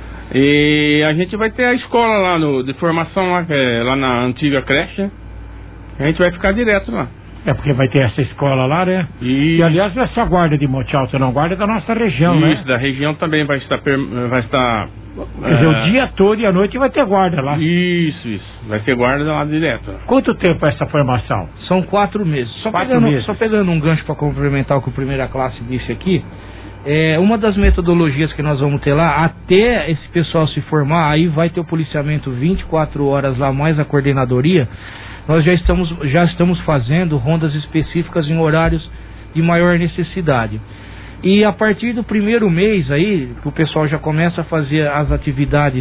E a gente vai ter a escola lá no, de formação lá, que é lá na antiga creche, né? A gente vai ficar direto lá. É porque vai ter essa escola lá, né? Isso. E aliás não é só guarda de Monte Alto, não, guarda da nossa região, isso, né? Isso, da região também vai estar... Vai estar Quer dizer, uh... o dia todo e a noite vai ter guarda lá. Isso, isso. Vai ter guarda lá direto. Quanto tempo é essa formação? São quatro meses. Só, quatro pegando, meses. só pegando um gancho para complementar o que o primeira classe disse aqui, é, uma das metodologias que nós vamos ter lá, até esse pessoal se formar, aí vai ter o policiamento vinte e quatro horas lá, mais a coordenadoria. Nós já estamos, já estamos fazendo rondas específicas em horários de maior necessidade. E a partir do primeiro mês aí, que o pessoal já começa a fazer as atividades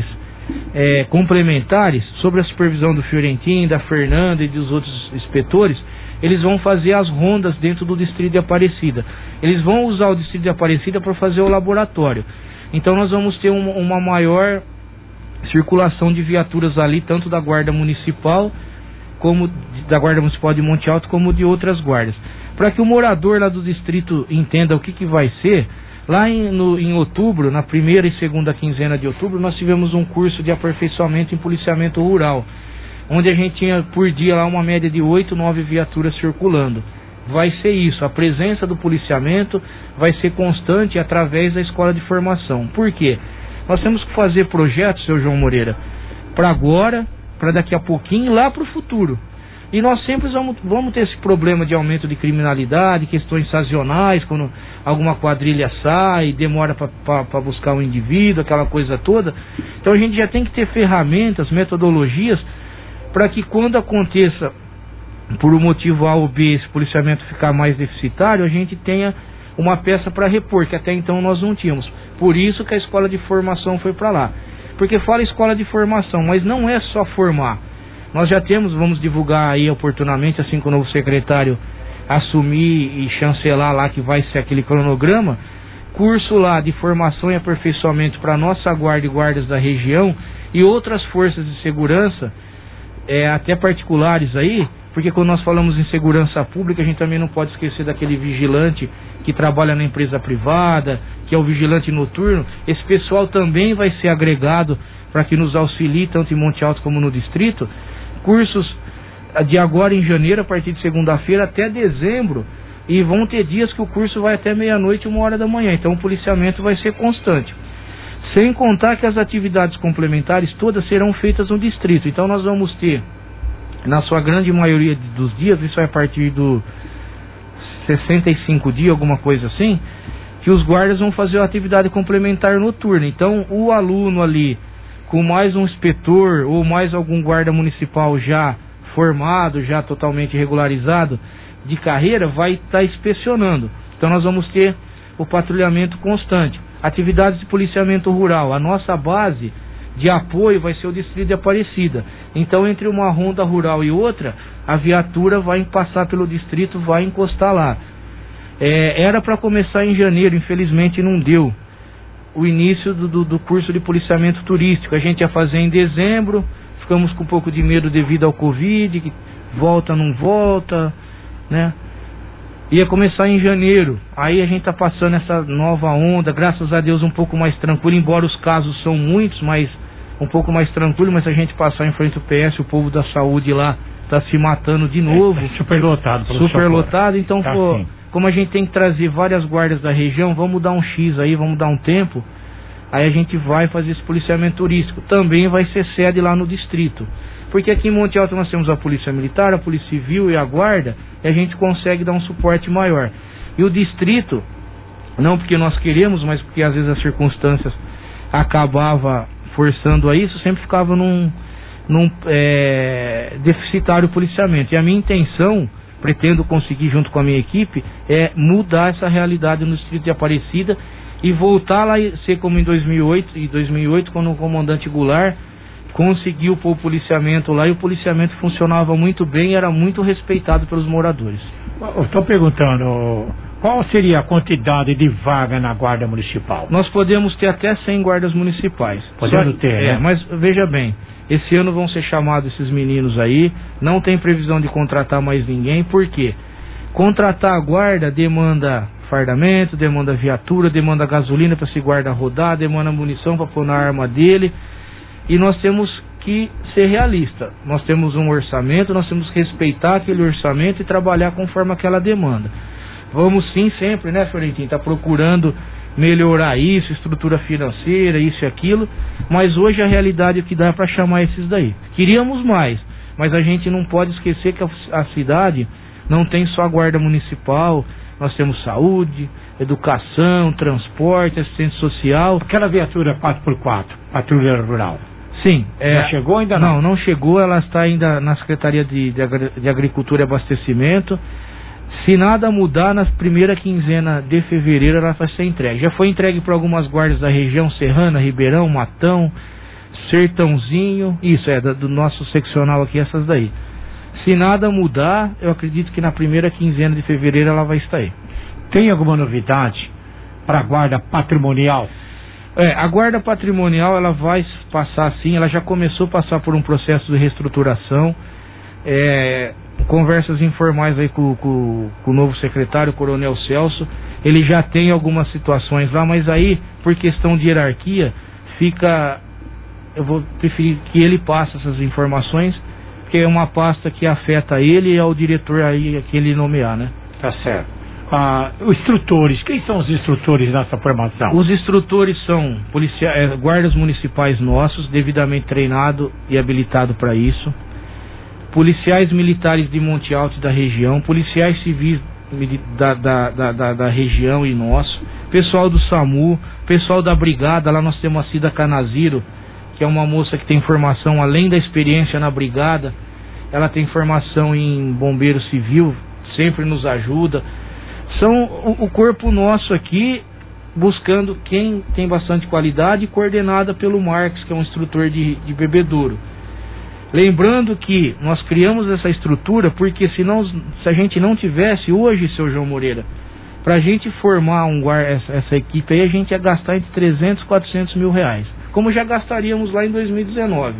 é, complementares, sobre a supervisão do Fiorentin, da Fernanda e dos outros inspetores, eles vão fazer as rondas dentro do distrito de Aparecida. Eles vão usar o distrito de Aparecida para fazer o laboratório. Então nós vamos ter uma, uma maior circulação de viaturas ali, tanto da Guarda Municipal, como de, da Guarda Municipal de Monte Alto, como de outras guardas. Para que o morador lá do distrito entenda o que, que vai ser, lá em, no, em outubro, na primeira e segunda quinzena de outubro, nós tivemos um curso de aperfeiçoamento em policiamento rural, onde a gente tinha por dia lá uma média de oito, nove viaturas circulando. Vai ser isso, a presença do policiamento vai ser constante através da escola de formação. Por quê? Nós temos que fazer projetos, seu João Moreira, para agora, para daqui a pouquinho e lá para o futuro. E nós sempre vamos, vamos ter esse problema de aumento de criminalidade, questões sazonais, quando alguma quadrilha sai, demora para buscar um indivíduo, aquela coisa toda. Então a gente já tem que ter ferramentas, metodologias, para que quando aconteça, por um motivo A ou B, esse policiamento ficar mais deficitário, a gente tenha uma peça para repor, que até então nós não tínhamos. Por isso que a escola de formação foi para lá. Porque fala escola de formação, mas não é só formar. Nós já temos, vamos divulgar aí oportunamente, assim que o novo secretário assumir e chancelar lá que vai ser aquele cronograma, curso lá de formação e aperfeiçoamento para nossa guarda e guardas da região e outras forças de segurança, é, até particulares aí, porque quando nós falamos em segurança pública, a gente também não pode esquecer daquele vigilante que trabalha na empresa privada, que é o vigilante noturno. Esse pessoal também vai ser agregado para que nos auxilie tanto em Monte Alto como no distrito. Cursos de agora em janeiro, a partir de segunda-feira até dezembro, e vão ter dias que o curso vai até meia-noite, uma hora da manhã. Então o policiamento vai ser constante. Sem contar que as atividades complementares todas serão feitas no distrito. Então nós vamos ter, na sua grande maioria dos dias, isso é a partir do sessenta e cinco dias, alguma coisa assim, que os guardas vão fazer uma atividade complementar noturna. Então o aluno ali, com mais um inspetor ou mais algum guarda municipal já formado, já totalmente regularizado de carreira, vai estar inspecionando. Então nós vamos ter o patrulhamento constante. Atividades de policiamento rural, a nossa base de apoio vai ser o distrito de Aparecida. Então entre uma ronda rural e outra, a viatura vai passar pelo distrito, vai encostar lá. É, era para começar em janeiro, infelizmente não deu o início do, do, do curso de policiamento turístico. A gente ia fazer em dezembro, ficamos com um pouco de medo devido ao Covid, que volta, não volta, né? Ia começar em janeiro. Aí a gente tá passando essa nova onda, graças a Deus um pouco mais tranquilo, embora os casos são muitos, mas um pouco mais tranquilo. Mas se a gente passar em frente ao P S, o povo da saúde lá tá se matando de novo. É, super lotado. Super lotado, então tá, pô, assim. Como a gente tem que trazer várias guardas da região, vamos dar um X aí, vamos dar um tempo. Aí a gente vai fazer esse policiamento turístico. Também vai ser sede lá no distrito. Porque aqui em Monte Alto nós temos a Polícia Militar, a Polícia Civil e a Guarda, e a gente consegue dar um suporte maior. E o distrito, não porque nós queremos, mas porque às vezes as circunstâncias acabavam forçando a isso, sempre ficava num, num é, deficitário policiamento. E a minha intenção, pretendo conseguir junto com a minha equipe, é mudar essa realidade no distrito de Aparecida e voltar lá e ser como em dois mil e oito, e dois mil e oito, quando o comandante Goulart conseguiu pôr o policiamento lá, e o policiamento funcionava muito bem e era muito respeitado pelos moradores. Eu estou perguntando, qual seria a quantidade de vaga na Guarda Municipal? Nós podemos ter até cem guardas municipais. Podendo Só, ter, é, né? Mas veja bem, esse ano vão ser chamados esses meninos aí, não tem previsão de contratar mais ninguém. Por quê? Contratar a guarda demanda fardamento, demanda viatura, demanda gasolina para esse guarda rodar, demanda munição para pôr na arma dele. E nós temos que ser realistas. Nós temos um orçamento, nós temos que respeitar aquele orçamento e trabalhar conforme aquela demanda. Vamos sim sempre, né, Fiorentin, tá procurando melhorar isso, estrutura financeira, isso e aquilo, mas hoje a realidade é que dá para chamar esses daí. Queríamos mais, mas a gente não pode esquecer que a, a cidade não tem só a guarda municipal, nós temos saúde, educação, transporte, assistência social. Aquela viatura quatro por quatro, patrulha rural. Sim. É, Já chegou ainda não? Não, não chegou, ela está ainda na Secretaria de, de, Agri- de Agricultura e Abastecimento. Se nada mudar, na primeira quinzena de fevereiro ela vai ser entregue. Já foi entregue para algumas guardas da região, Serrana, Ribeirão, Matão, Sertãozinho, isso é, do nosso seccional aqui, essas daí. Se nada mudar, eu acredito que na primeira quinzena de fevereiro ela vai estar aí. Tem alguma novidade para a guarda patrimonial? É, a guarda patrimonial ela vai passar sim, ela já começou a passar por um processo de reestruturação, é, conversas informais aí com, com, com o novo secretário, o Coronel Celso. Ele já tem algumas situações lá, mas aí, por questão de hierarquia, fica, eu vou preferir que ele passe essas informações, porque é uma pasta que afeta ele e ao diretor aí que ele nomear, né? Tá certo. Ah, os instrutores, quem são os instrutores nessa formação? Os instrutores são policia é, guardas municipais nossos, devidamente treinados e habilitados para isso, policiais militares de Monte Alto e da região, policiais civis da, da, da, da, da região e nosso, pessoal do SAMU, pessoal da brigada. Lá nós temos a Cida Canaziro, que é uma moça que tem formação, além da experiência na brigada, ela tem formação em bombeiro civil, sempre nos ajuda. São o, o corpo nosso aqui, buscando quem tem bastante qualidade, coordenada pelo Marcos, que é um instrutor de, de bebedouro. Lembrando que nós criamos essa estrutura porque se, não, se a gente não tivesse hoje, seu João Moreira, para a gente formar um guarda, essa, essa equipe aí, a gente ia gastar entre trezentos e quatrocentos mil reais, como já gastaríamos lá em dois mil e dezenove.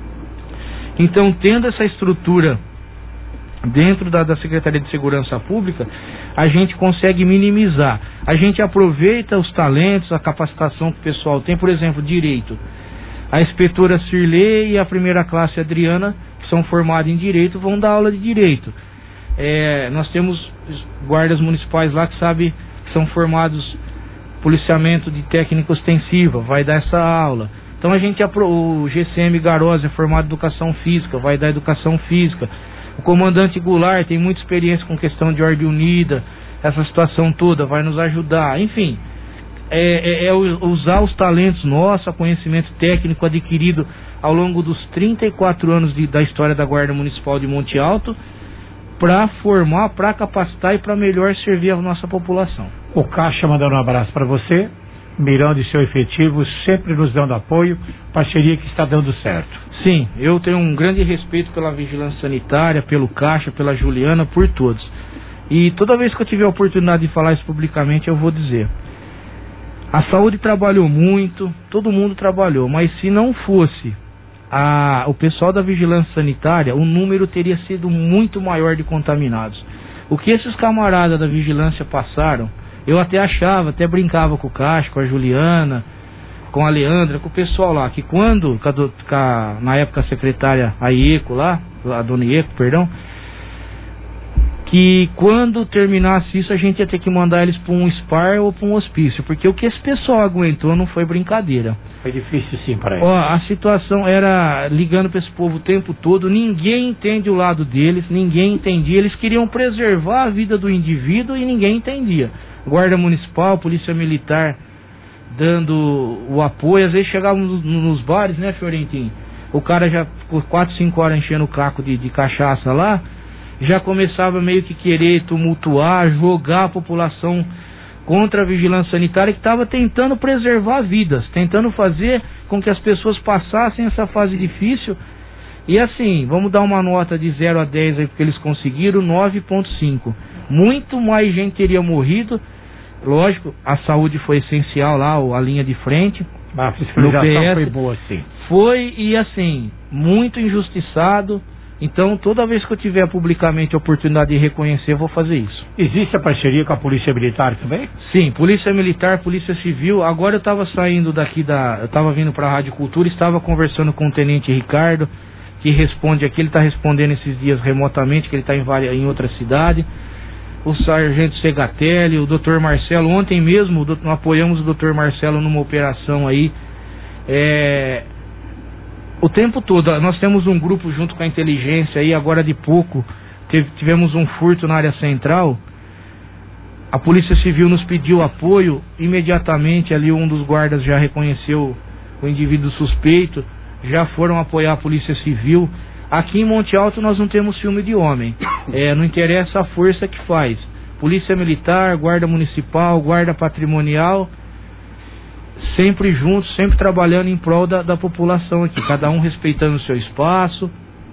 Então, tendo essa estrutura dentro da, da Secretaria de Segurança Pública, a gente consegue minimizar. A gente aproveita os talentos, a capacitação que o pessoal tem. Por exemplo, direito. A inspetora Cirlei e a primeira classe Adriana, que são formadas em direito, vão dar aula de direito. É, nós temos guardas municipais lá que sabem que são formados policiamento de técnica ostensiva, vai dar essa aula. Então a gente, o G C M Garosa é formado em educação física, vai dar educação física. O comandante Goulart tem muita experiência com questão de ordem unida, essa situação toda, vai nos ajudar. Enfim, é, é, é usar os talentos nossos, o conhecimento técnico adquirido ao longo dos trinta e quatro anos de, da história da Guarda Municipal de Monte Alto, para formar, para capacitar e para melhor servir a nossa população. O Caixa mandando um abraço para você, mirando e seu efetivo, sempre nos dando apoio, parceria que está dando certo. Sim, eu tenho um grande respeito pela Vigilância Sanitária, pelo Caixa, pela Juliana, por todos. E toda vez que eu tiver a oportunidade de falar isso publicamente, eu vou dizer: a saúde trabalhou muito, todo mundo trabalhou, mas se não fosse a, o pessoal da Vigilância Sanitária, o número teria sido muito maior de contaminados. O que esses camaradas da Vigilância passaram, eu até achava, até brincava com o Caixa, com a Juliana, com a Leandra, com o pessoal lá, que quando, com a, com a, na época a secretária, a Ieco lá, a dona Ieco, perdão, que quando terminasse isso a gente ia ter que mandar eles para um SPAR ou para um hospício, porque o que esse pessoal aguentou não foi brincadeira. Foi difícil sim para eles. Ó, a situação era ligando para esse povo o tempo todo, ninguém entende o lado deles, ninguém entendia, eles queriam preservar a vida do indivíduo e ninguém entendia. Guarda Municipal, Polícia Militar dando o apoio, às vezes chegávamos nos bares, né, Fiorentinho? O cara já por quatro, cinco horas enchendo o caco de, de cachaça lá, já começava meio que querer tumultuar, jogar a população contra a Vigilância Sanitária, que estava tentando preservar vidas, tentando fazer com que as pessoas passassem essa fase difícil. E assim, vamos dar uma nota de zero a dez aí, porque eles conseguiram nove ponto cinco. Muito mais gente teria morrido. Lógico, a saúde foi essencial lá, a linha de frente. A fiscalização foi boa, sim. Foi, e assim, muito injustiçado. Então, toda vez que eu tiver publicamente a oportunidade de reconhecer, eu vou fazer isso. Existe a parceria com a Polícia Militar também? Sim, Polícia Militar, Polícia Civil. Agora eu estava saindo daqui da... Eu estava vindo para a Rádio Cultura, estava conversando com o Tenente Ricardo, que responde aqui. Ele está respondendo esses dias remotamente, que ele está em, várias, em outra cidade. O Sargento Segatelli, o doutor Marcelo. Ontem mesmo nós apoiamos o doutor Marcelo numa operação aí. É... O tempo todo, nós temos um grupo junto com a inteligência aí, agora de pouco, teve, tivemos um furto na área central, a Polícia Civil nos pediu apoio, imediatamente ali um dos guardas já reconheceu o indivíduo suspeito, já foram apoiar a Polícia Civil. Aqui em Monte Alto nós não temos filme de homem, é, não interessa a força que faz, Polícia Militar, Guarda Municipal, Guarda Patrimonial, sempre juntos, sempre trabalhando em prol da, da população aqui, cada um respeitando o seu espaço,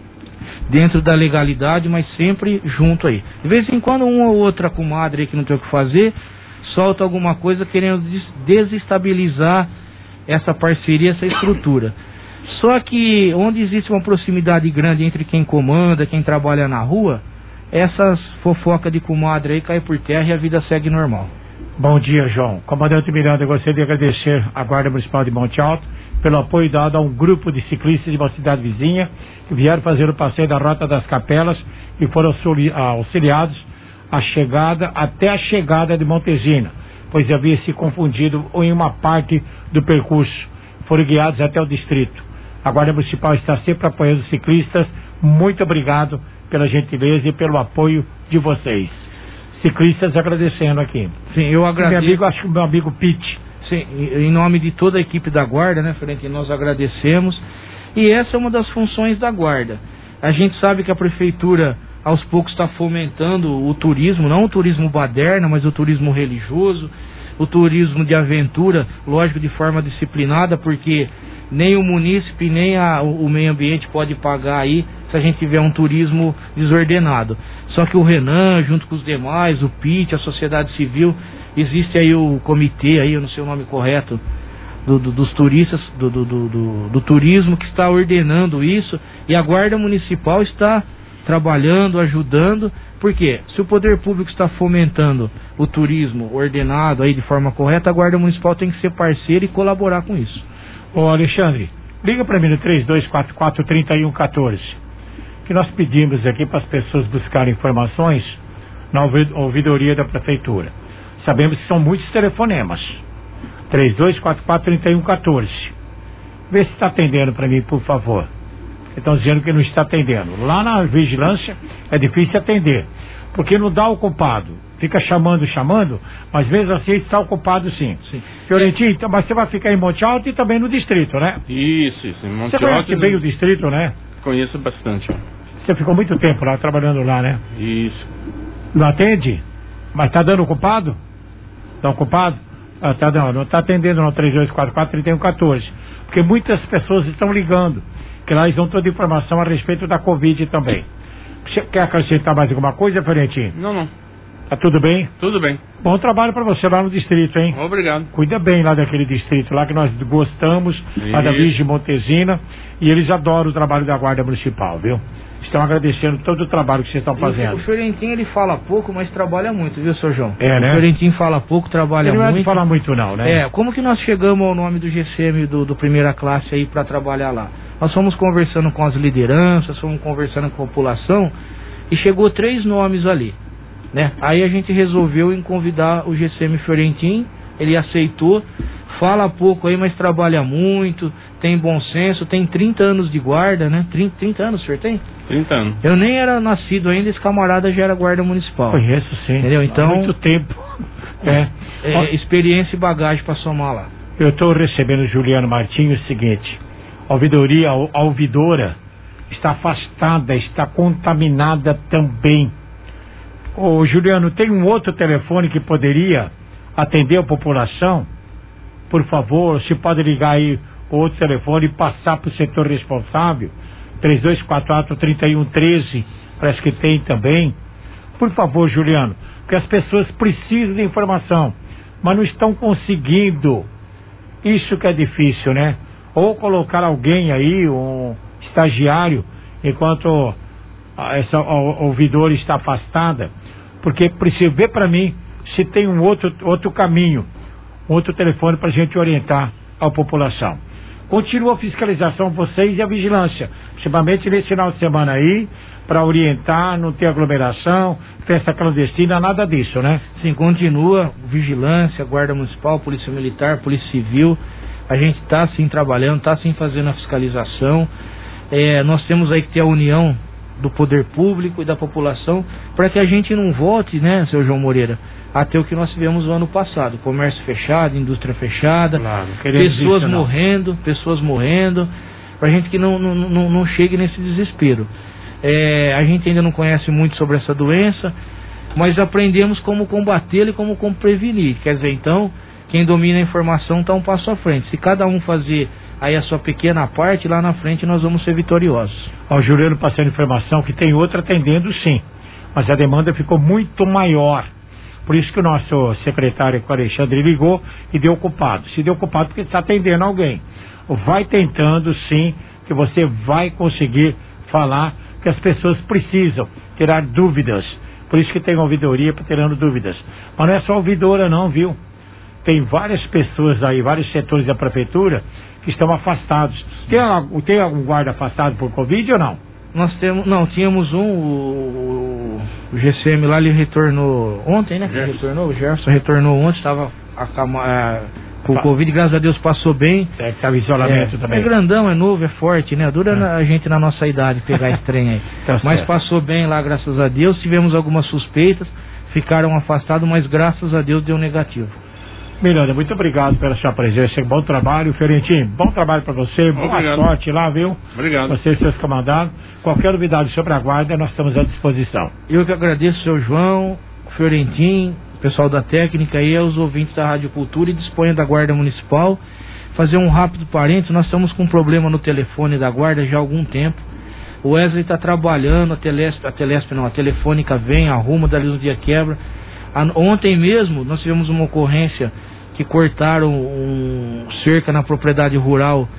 dentro da legalidade, mas sempre junto aí. De vez em quando, uma ou outra comadre aí que não tem o que fazer, solta alguma coisa querendo desestabilizar essa parceria, essa estrutura. Só que onde existe uma proximidade grande entre quem comanda, quem trabalha na rua, essas fofocas de comadre aí caem por terra e a vida segue normal. Bom dia, João. Comandante Miranda, eu gostaria de agradecer à Guarda Municipal de Monte Alto pelo apoio dado a um grupo de ciclistas de uma cidade vizinha que vieram fazer o passeio da Rota das Capelas e foram auxiliados a chegada, até a chegada de Montesina, pois havia se confundido em uma parte do percurso. Foram guiados até o distrito. A Guarda Municipal está sempre apoiando os ciclistas. Muito obrigado pela gentileza e pelo apoio de vocês. Ciclistas agradecendo aqui. Sim, eu agradeço. Meu amigo, acho que o meu amigo Pete. Sim, em nome de toda a equipe da Guarda, né, Frente, nós agradecemos. E essa é uma das funções da Guarda. A gente sabe que a Prefeitura, aos poucos, está fomentando o turismo, não o turismo baderna, mas o turismo religioso, o turismo de aventura, lógico, de forma disciplinada, porque nem o munícipe, nem a, o, o meio ambiente pode pagar aí se a gente tiver um turismo desordenado. Só que o Renan, junto com os demais, o P I T, a sociedade civil, existe aí o comitê, aí, eu não sei o nome correto, do, do, dos turistas, do, do, do, do, do turismo, que está ordenando isso, e a Guarda Municipal está trabalhando, ajudando, porque se o poder público está fomentando o turismo ordenado aí de forma correta, a Guarda Municipal tem que ser parceira e colaborar com isso. Ô Alexandre, liga para mim no três dois quatro quatro, três um um quatro, que nós pedimos aqui para as pessoas buscarem informações na ouvidoria da Prefeitura. Sabemos que são muitos telefonemas. três dois quatro quatro, três um um quatro. Vê se está atendendo para mim, por favor. Estão dizendo que não está atendendo. Lá na vigilância é difícil atender, porque não dá ocupado. Fica chamando, chamando, mas mesmo assim está ocupado sim. sim. Fiorentino, então, mas você vai ficar em Monte Alto e também no distrito, né? Isso, isso. Em Monte você conhece bem o distrito, né? Conheço bastante. Você ficou muito tempo lá, trabalhando lá, né? Isso. Não atende? Mas está dando ocupado? Está ocupado? Ah, tá, não, não está atendendo no três dois quatro quatro, três um um quatro. Porque muitas pessoas estão ligando, que lá eles dão toda a informação a respeito da Covid também. Você quer acrescentar mais alguma coisa, Fiorentino? Não, não. Tá tudo bem? Tudo bem. Bom trabalho para você lá no distrito, hein? Obrigado. Cuida bem lá daquele distrito lá que nós gostamos, Isso. lá da Virgem Montesina, e eles adoram o trabalho da Guarda Municipal, viu? Estão agradecendo todo o trabalho que vocês estão fazendo. O Fiorentino, ele fala pouco, mas trabalha muito, viu, seu João? É, né? O Fiorentino fala pouco, trabalha ele muito. Ele não é de falar muito não, né? É, como que nós chegamos ao nome do G C M do, do Primeira Classe aí para trabalhar lá? Nós fomos conversando com as lideranças, fomos conversando com a população, e chegou três nomes ali, né? Aí a gente resolveu em convidar o G C M Fiorentino, ele aceitou, fala pouco aí, mas trabalha muito, tem bom senso, tem trinta anos de guarda, né? trinta, trinta anos, o senhor tem? trinta anos. Eu nem era nascido ainda, esse camarada já era guarda municipal. Conheço sim. Entendeu? Então, há muito tempo. É, é, experiência e bagagem para somar lá. Eu estou recebendo o Juliano Martins o seguinte: a ouvidoria, a ouvidora está afastada, está contaminada também. Ô Juliano, tem um outro telefone que poderia atender a população? Por favor, se pode ligar aí o outro telefone e passar para o setor responsável, três dois quatro quatro, três um um três, parece que tem também. Por favor, Juliano, porque as pessoas precisam de informação, mas não estão conseguindo. Isso que é difícil, né? Ou colocar alguém aí, um estagiário, enquanto essa ouvidora está afastada, porque precisa ver para mim se tem um outro, outro caminho, outro telefone para a gente orientar a população. Continua a fiscalização, vocês e a vigilância, principalmente nesse final de semana aí, para orientar, não ter aglomeração, festa clandestina, nada disso, né? Sim, continua vigilância, guarda municipal, polícia militar, polícia civil. A gente está sim trabalhando, está sim fazendo a fiscalização. É, nós temos aí que ter a união do poder público e da população para que a gente não volte, né, seu João Moreira, até o que nós tivemos no ano passado: comércio fechado, indústria fechada, claro, pessoas isso, morrendo, pessoas morrendo, para a gente que não, não, não, não chegue nesse desespero. É, a gente ainda não conhece muito sobre essa doença, mas aprendemos como combatê-la e como, como prevenir. Quer dizer, então, quem domina a informação está um passo à frente. Se cada um fazer aí a sua pequena parte, lá na frente nós vamos ser vitoriosos. O Juliano passando informação que tem outra atendendo sim, mas a demanda ficou muito maior. Por isso que o nosso secretário Alexandre ligou e deu ocupado. Se deu ocupado porque está atendendo alguém. Vai tentando sim, que você vai conseguir falar que as pessoas precisam tirar dúvidas. Por isso que tem ouvidoria para tirando dúvidas. Mas não é só ouvidora não, viu? Tem várias pessoas aí, vários setores da prefeitura que estão afastados. Tem, tem algum guarda afastado por Covid ou não? Nós temos, não, tínhamos um, o, o G C M lá, ele retornou ontem, né? Gerson. Retornou, o Gerson retornou ontem, estava com o Covid, graças a Deus passou bem. É, estava em isolamento é, também. É grandão, é novo, é forte, né? Dura é. a gente na nossa idade pegar esse trem aí. Tá mas certo. Passou bem lá, graças a Deus. Tivemos algumas suspeitas, ficaram afastados, mas graças a Deus deu negativo. Miranda, muito obrigado pela sua presença, bom trabalho. Fiorentinho, bom trabalho para você, boa obrigado. Sorte lá, viu? Obrigado. Você e seus comandados. Qualquer novidade sobre a guarda, nós estamos à disposição. Eu que agradeço, seu João, Fiorentinho, pessoal da técnica e aos ouvintes da Rádio Cultura, e disponha da Guarda Municipal. Fazer um rápido parênteses, nós estamos com um problema no telefone da Guarda já há algum tempo. O Wesley está trabalhando, a Telesp, a Telesp não, a Telefônica vem, arruma, dali um dia quebra. A, ontem mesmo nós tivemos uma ocorrência que cortaram um cerca na propriedade rural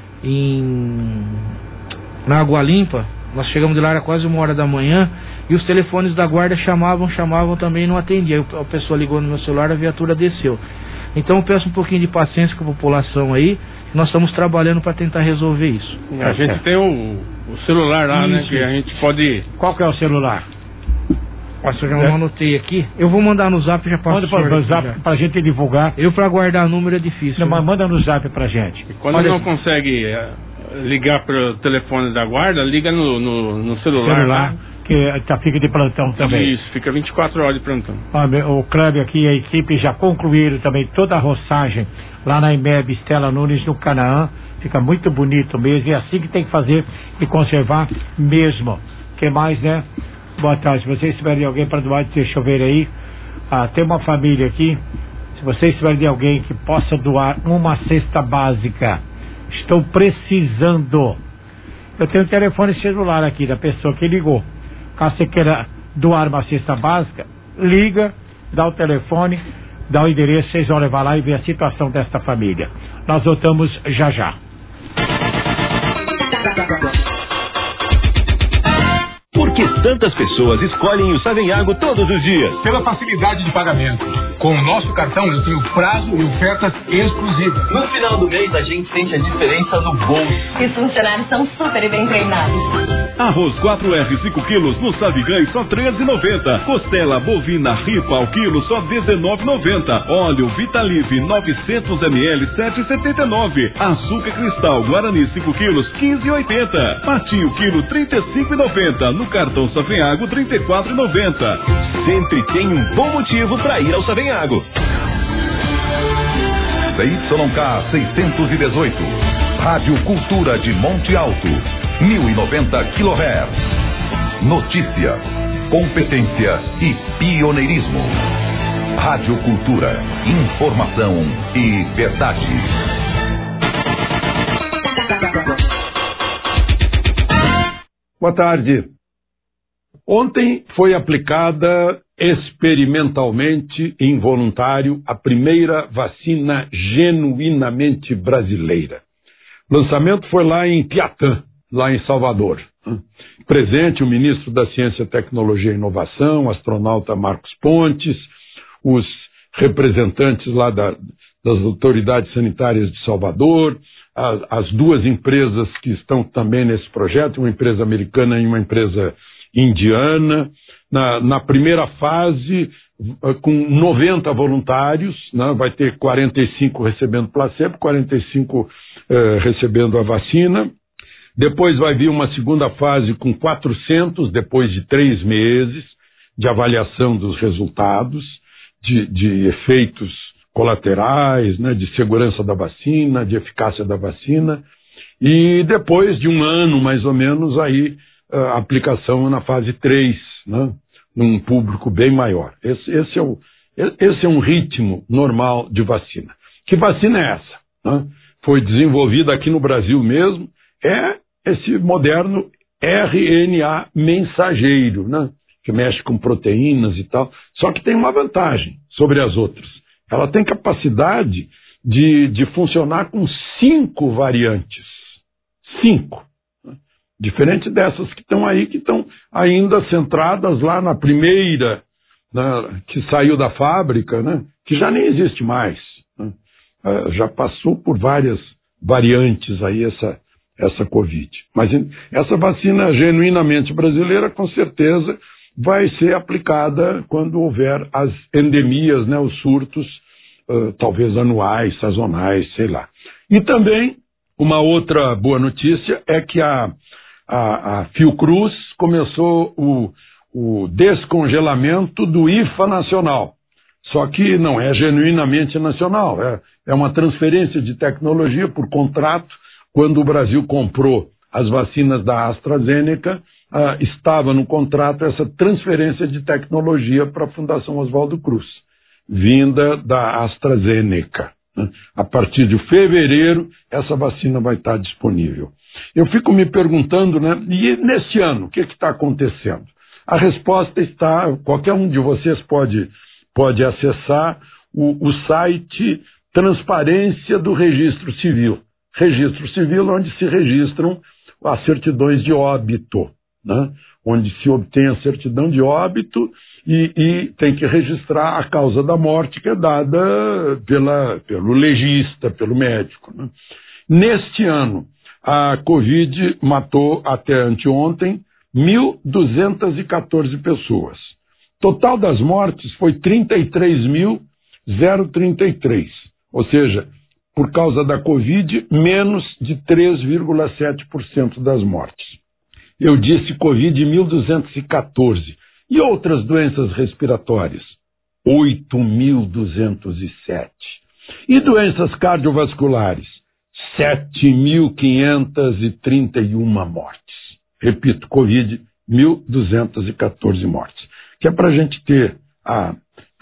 em, na Água Limpa. Nós chegamos de lá, era quase uma hora da manhã, e os telefones da guarda chamavam, chamavam também e não atendia. A pessoa ligou no meu celular, a viatura desceu. Então eu peço um pouquinho de paciência com a população aí, nós estamos trabalhando para tentar resolver isso. A gente tem o, o celular lá, isso, né, que a gente pode... Qual que é o celular? Nossa, eu já não anotei aqui. Eu vou mandar no zap, já passo. Manda para o zap para a gente divulgar. Eu para guardar número é difícil. Não, mas manda no zap para a gente. E quando Olha, não consegue uh, ligar para o telefone da guarda, liga no, no, no celular. celular que tá, fica de plantão também. Isso, fica vinte e quatro horas de plantão. O Clébio aqui e a equipe já concluíram também toda a roçagem lá na IMEB Estela Nunes, no Canaã. Fica muito bonito mesmo. E é assim que tem que fazer e conservar mesmo. O que mais, né? Boa tarde, se vocês tiverem alguém para doar, deixa eu ver aí. Ah, tem uma família aqui. Se vocês tiverem alguém que possa doar uma cesta básica, estou precisando. Eu tenho um telefone celular aqui da pessoa que ligou. Caso você queira doar uma cesta básica, liga, dá o telefone, dá o endereço, vocês vão levar lá e ver a situação desta família. Nós voltamos já já. Por que tantas pessoas escolhem o Savenhago todos os dias? Pela facilidade de pagamento. Com o nosso cartão eu tenho prazo e ofertas exclusivas. No final do mês a gente sente a diferença no bolso. E os funcionários são super bem treinados. Arroz quatro F cinco quilos no Savigãe só treze reais e noventa centavos. Costela bovina ripa ao quilo só dezenove reais e noventa centavos. Óleo Vitalive novecentos mililitros sete reais e setenta e nove centavos. Açúcar cristal Guarani cinco quilos quinze reais e oitenta centavos. Patinho quilo trinta e cinco reais e noventa centavos. No cartão Savenhago trinta e quatro reais e noventa centavos. Sempre tem um bom motivo para ir ao Savenhago. C Y K seiscentos e dezoito, Rádio Cultura de Monte Alto, mil e noventa quilohertz. Notícia, competência e pioneirismo. Rádio Cultura, informação e verdade. Boa tarde. Ontem foi aplicada experimentalmente em voluntário a primeira vacina genuinamente brasileira. O lançamento foi lá em Piatã, lá em Salvador. Presente o ministro da Ciência, Tecnologia e Inovação, o astronauta Marcos Pontes, os representantes lá da, das autoridades sanitárias de Salvador, a, as duas empresas que estão também nesse projeto, uma empresa americana e uma empresa indiana. Na, na primeira fase, com noventa voluntários, né, vai ter quarenta e cinco recebendo placebo, quarenta e cinco eh, recebendo a vacina. Depois vai vir uma segunda fase com quatrocentos, depois de três meses de avaliação dos resultados, de, de efeitos colaterais, né, de segurança da vacina, de eficácia da vacina. E depois de um ano, mais ou menos, aí a aplicação na fase três, né, num público bem maior. Esse, esse, é o, Esse é um ritmo normal de vacina. Que vacina é essa? Né? Foi desenvolvida aqui no Brasil mesmo, é esse moderno R N A mensageiro, né? Que mexe com proteínas e tal, só que tem uma vantagem sobre as outras. Ela tem capacidade de, de funcionar com cinco variantes. Cinco. Diferente dessas que estão aí, que estão ainda centradas lá na primeira, né, que saiu da fábrica, né, que já nem existe mais. Né, uh, já passou por várias variantes aí essa, essa Covid. Mas essa vacina genuinamente brasileira, com certeza, vai ser aplicada quando houver as endemias, né, os surtos, uh, talvez anuais, sazonais, sei lá. E também, uma outra boa notícia é que a A, a Fiocruz começou o, o descongelamento do I F A nacional. Só que não é genuinamente nacional, é, é uma transferência de tecnologia por contrato. Quando o Brasil comprou as vacinas da AstraZeneca, ah, estava no contrato essa transferência de tecnologia para a Fundação Oswaldo Cruz, vinda da AstraZeneca. Né? A partir de fevereiro, essa vacina vai estar disponível. Eu fico me perguntando, né, e neste ano, o que está acontecendo? A resposta está, qualquer um de vocês pode, pode acessar o, o site Transparência do Registro Civil. Registro Civil, onde se registram as certidões de óbito, né? Onde se obtém a certidão de óbito e, e tem que registrar a causa da morte que é dada pela, pelo legista, pelo médico. Né? Neste ano, a Covid matou até anteontem mil duzentas e quatorze pessoas. Total das mortes foi trinta e três mil trinta e três. Ou seja, por causa da Covid, menos de três vírgula sete por cento das mortes. Eu disse Covid mil duzentos e quatorze. E outras doenças respiratórias? oito mil duzentos e sete. E doenças cardiovasculares? sete mil quinhentas e trinta e uma mortes. Repito, Covid, mil duzentas e quatorze mortes. Que é para a gente ter a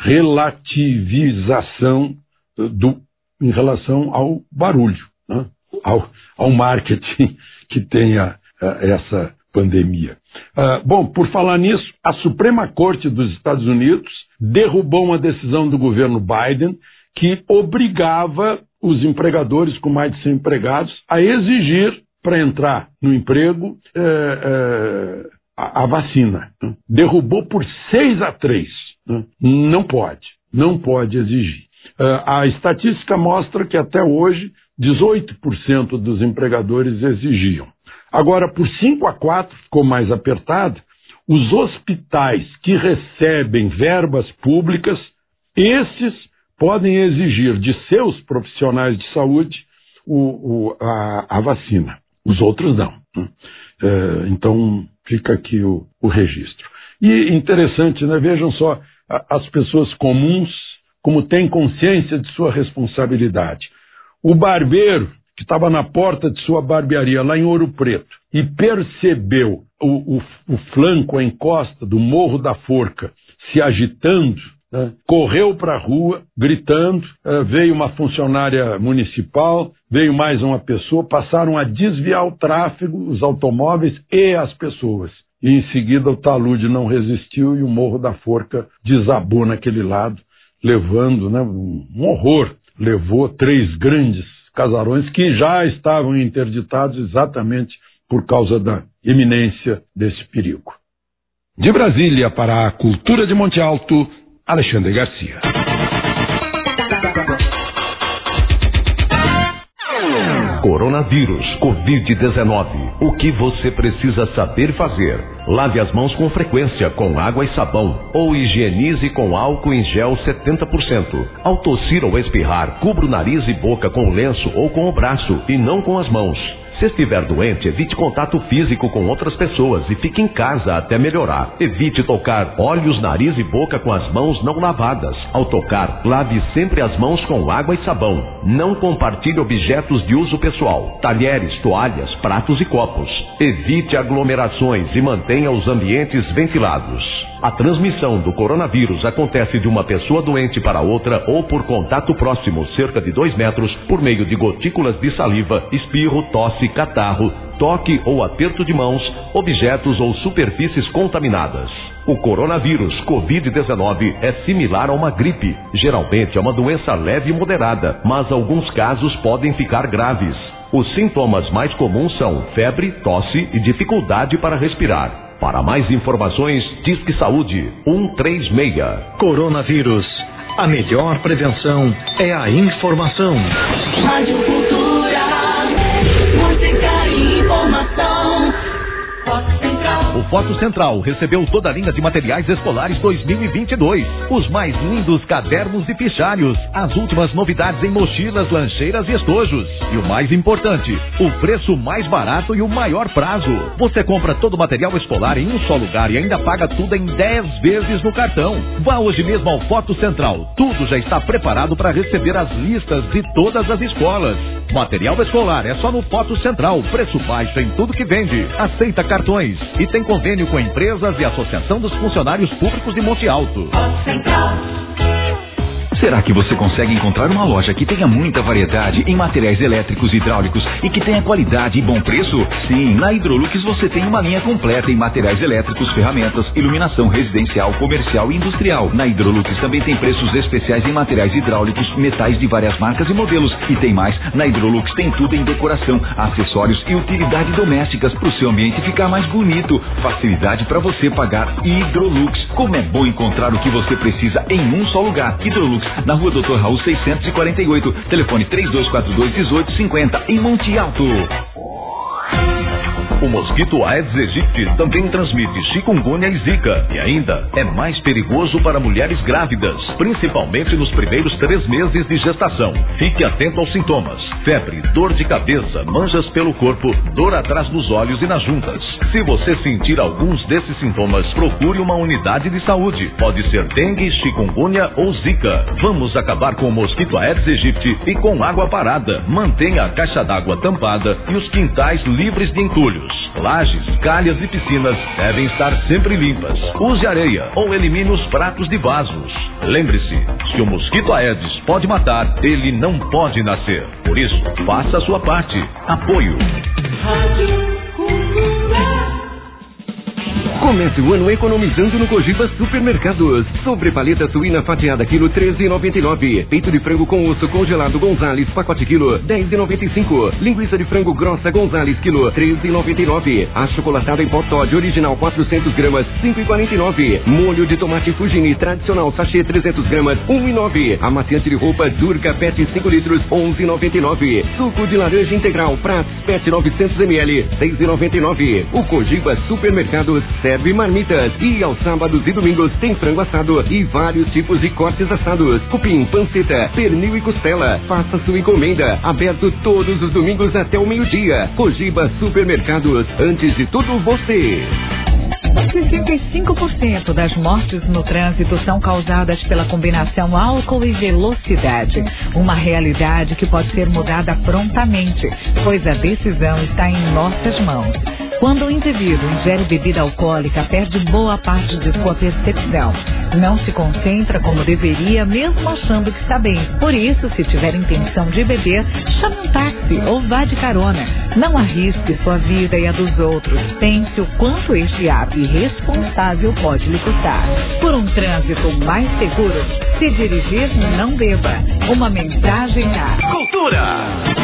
relativização do, em relação ao barulho, né? ao, ao marketing que tenha uh, essa pandemia. Uh, bom, por falar nisso, a Suprema Corte dos Estados Unidos derrubou uma decisão do governo Biden que obrigava os empregadores com mais de cem empregados a exigir para entrar no emprego é, é, a, a vacina. Né? Derrubou por seis a três. Né? Não pode, não pode exigir. É, a estatística mostra que até hoje dezoito por cento dos empregadores exigiam. Agora, por cinco a quatro, ficou mais apertado, os hospitais que recebem verbas públicas, esses podem exigir de seus profissionais de saúde o, o, a, a vacina. Os outros não. Né? É, então, fica aqui o, o registro. E interessante, né? Vejam só, a, as pessoas comuns, como têm consciência de sua responsabilidade. O barbeiro, que estava na porta de sua barbearia lá em Ouro Preto, e percebeu o, o, o flanco, a encosta do Morro da Forca se agitando, né? Correu para a rua, gritando, uh, veio uma funcionária municipal, veio mais uma pessoa, passaram a desviar o tráfego, os automóveis e as pessoas. E em seguida o talude não resistiu e o Morro da Forca desabou naquele lado, levando, né, um horror. Levou três grandes casarões que já estavam interditados exatamente por causa da iminência desse perigo. De Brasília para a Cultura de Monte Alto, Alexandre Garcia. Coronavírus, covid dezenove. O que você precisa saber fazer? Lave as mãos com frequência com água e sabão ou higienize com álcool em gel setenta por cento. Ao tossir ou espirrar, cubra o nariz e boca com o lenço ou com o braço e não com as mãos. Se estiver doente, evite contato físico com outras pessoas e fique em casa até melhorar. Evite tocar olhos, nariz e boca com as mãos não lavadas. Ao tocar, lave sempre as mãos com água e sabão. Não compartilhe objetos de uso pessoal, talheres, toalhas, pratos e copos. Evite aglomerações e mantenha os ambientes ventilados. A transmissão do coronavírus acontece de uma pessoa doente para outra ou por contato próximo, cerca de dois metros, por meio de gotículas de saliva, espirro, tosse, catarro, toque ou aperto de mãos, objetos ou superfícies contaminadas. O coronavírus covid dezenove é similar a uma gripe. Geralmente é uma doença leve e moderada, mas alguns casos podem ficar graves. Os sintomas mais comuns são febre, tosse e dificuldade para respirar. Para mais informações, Disque Saúde um três seis. Coronavírus. A melhor prevenção é a informação. Rádio Cultura, música e informação. Foto Central. O Foto Central recebeu toda a linha de materiais escolares dois mil e vinte e dois. Os mais lindos cadernos e fichários. As últimas novidades em mochilas, lancheiras e estojos. E o mais importante, o preço mais barato e o maior prazo. Você compra todo o material escolar em um só lugar e ainda paga tudo em dez vezes no cartão. Vá hoje mesmo ao Foto Central. Tudo já está preparado para receber as listas de todas as escolas. Material escolar é só no Foto Central. Preço baixo em tudo que vende. Aceita cartões e tem convênio com empresas e Associação dos Funcionários Públicos de Monte Alto. Será que você consegue encontrar uma loja que tenha muita variedade em materiais elétricos e hidráulicos e que tenha qualidade e bom preço? Sim, na Hidrolux você tem uma linha completa em materiais elétricos, ferramentas, iluminação residencial, comercial e industrial. Na Hidrolux também tem preços especiais em materiais hidráulicos, metais de várias marcas e modelos. E tem mais, na Hidrolux tem tudo em decoração, acessórios e utilidades domésticas para o seu ambiente ficar mais bonito. Facilidade para você pagar. Hidrolux. Como é bom encontrar o que você precisa em um só lugar. Hidrolux, na rua doutor Raul seiscentos e quarenta e oito, telefone três dois quatro dois, um oito cinco zero, em Monte Alto. O mosquito Aedes aegypti também transmite chikungunya e zika e ainda é mais perigoso para mulheres grávidas, principalmente nos primeiros três meses de gestação. Fique atento aos sintomas: febre, dor de cabeça, manchas pelo corpo, dor atrás dos olhos e nas juntas. Se você sentir alguns desses sintomas, procure uma unidade de saúde. Pode ser dengue, chikungunya ou zika. Vamos acabar com o mosquito Aedes aegypti e com água parada. Mantenha a caixa d'água tampada e os quintais livres de entulhos. Lajes, calhas e piscinas devem estar sempre limpas. Use areia ou elimine os pratos de vasos. Lembre-se, se o mosquito Aedes pode matar, ele não pode nascer. Por isso, faça a sua parte. Apoio. Comece o ano economizando no Cogiba Supermercados. Sobre paleta suína fatiada quilo treze reais e noventa e nove centavos. Peito de frango com osso congelado Gonzales pacote quilo dez reais e noventa e cinco centavos. Linguiça de frango grossa Gonzales quilo treze reais e noventa e nove centavos. Achocolatado em pó Toddy original quatrocentas gramas cinco reais e quarenta e nove centavos. Molho de tomate Fugini tradicional sachê trezentas gramas um real e nove centavos. Amaciante de roupa Durga Pet cinco litros onze reais e noventa e nove centavos. Suco de laranja integral Prats Pet novecentos mililitros seis reais e noventa e nove centavos. O Cogiba Supermercados serve marmitas e aos sábados e domingos tem frango assado e vários tipos de cortes assados, cupim, panceta, pernil e costela. Faça sua encomenda, aberto todos os domingos até o meio-dia. Cogiba Supermercados, antes de tudo você. sessenta e cinco por cento das mortes no trânsito são causadas pela combinação álcool e velocidade. Uma realidade que pode ser mudada prontamente, pois a decisão está em nossas mãos. Quando o indivíduo ingere bebida alcoólica, perde boa parte de sua percepção. Não se concentra como deveria, mesmo achando que está bem. Por isso, se tiver intenção de beber, chame um táxi ou vá de carona. Não arrisque sua vida e a dos outros. Pense o quanto este ato irresponsável pode lhe custar. Por um trânsito mais seguro, se dirigir, não beba. Uma mensagem a Cultura.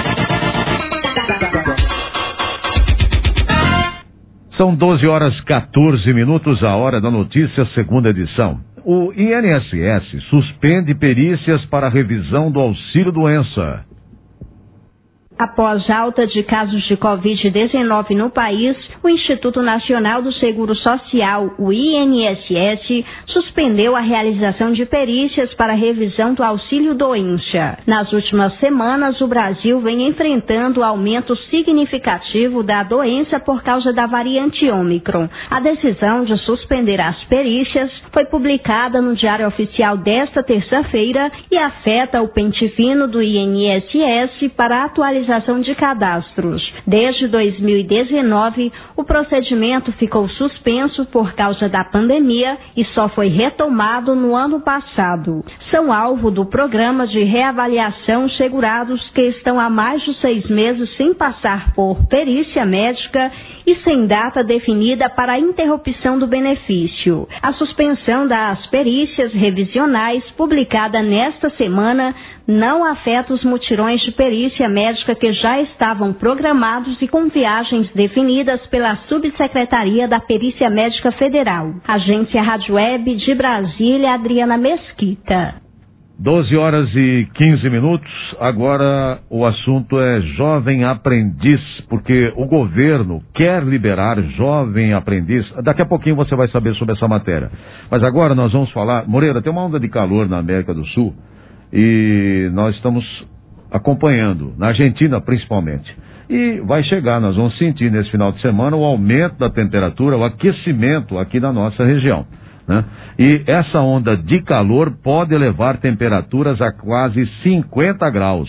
São doze horas e quatorze minutos, a hora da notícia, segunda edição. O I N S S suspende perícias para revisão do auxílio-doença. Após alta de casos de covid dezenove no país, o Instituto Nacional do Seguro Social, o I N S S, suspendeu a realização de perícias para revisão do auxílio-doença. Nas últimas semanas, o Brasil vem enfrentando aumento significativo da doença por causa da variante Ômicron. A decisão de suspender as perícias foi publicada no Diário Oficial desta terça-feira e afeta o pente fino do I N S S para atualização atualização de cadastros. Desde dois mil e dezenove, o procedimento ficou suspenso por causa da pandemia e só foi retomado no ano passado. São alvo do programa de reavaliação segurados que estão há mais de seis meses sem passar por perícia médica e sem data definida para a interrupção do benefício. A suspensão das perícias revisionais, publicada nesta semana, não afeta os mutirões de perícia médica que já estavam programados e com viagens definidas pela Subsecretaria da Perícia Médica Federal. Agência Rádio Web de Brasília, Adriana Mesquita. doze horas e quinze minutos, agora o assunto é jovem aprendiz, porque o governo quer liberar jovem aprendiz. Daqui a pouquinho você vai saber sobre essa matéria. Mas agora nós vamos falar, Moreira, tem uma onda de calor na América do Sul e nós estamos acompanhando, na Argentina principalmente. E vai chegar, nós vamos sentir nesse final de semana o aumento da temperatura, o aquecimento aqui na nossa região, né? E essa onda de calor pode elevar temperaturas a quase cinquenta graus.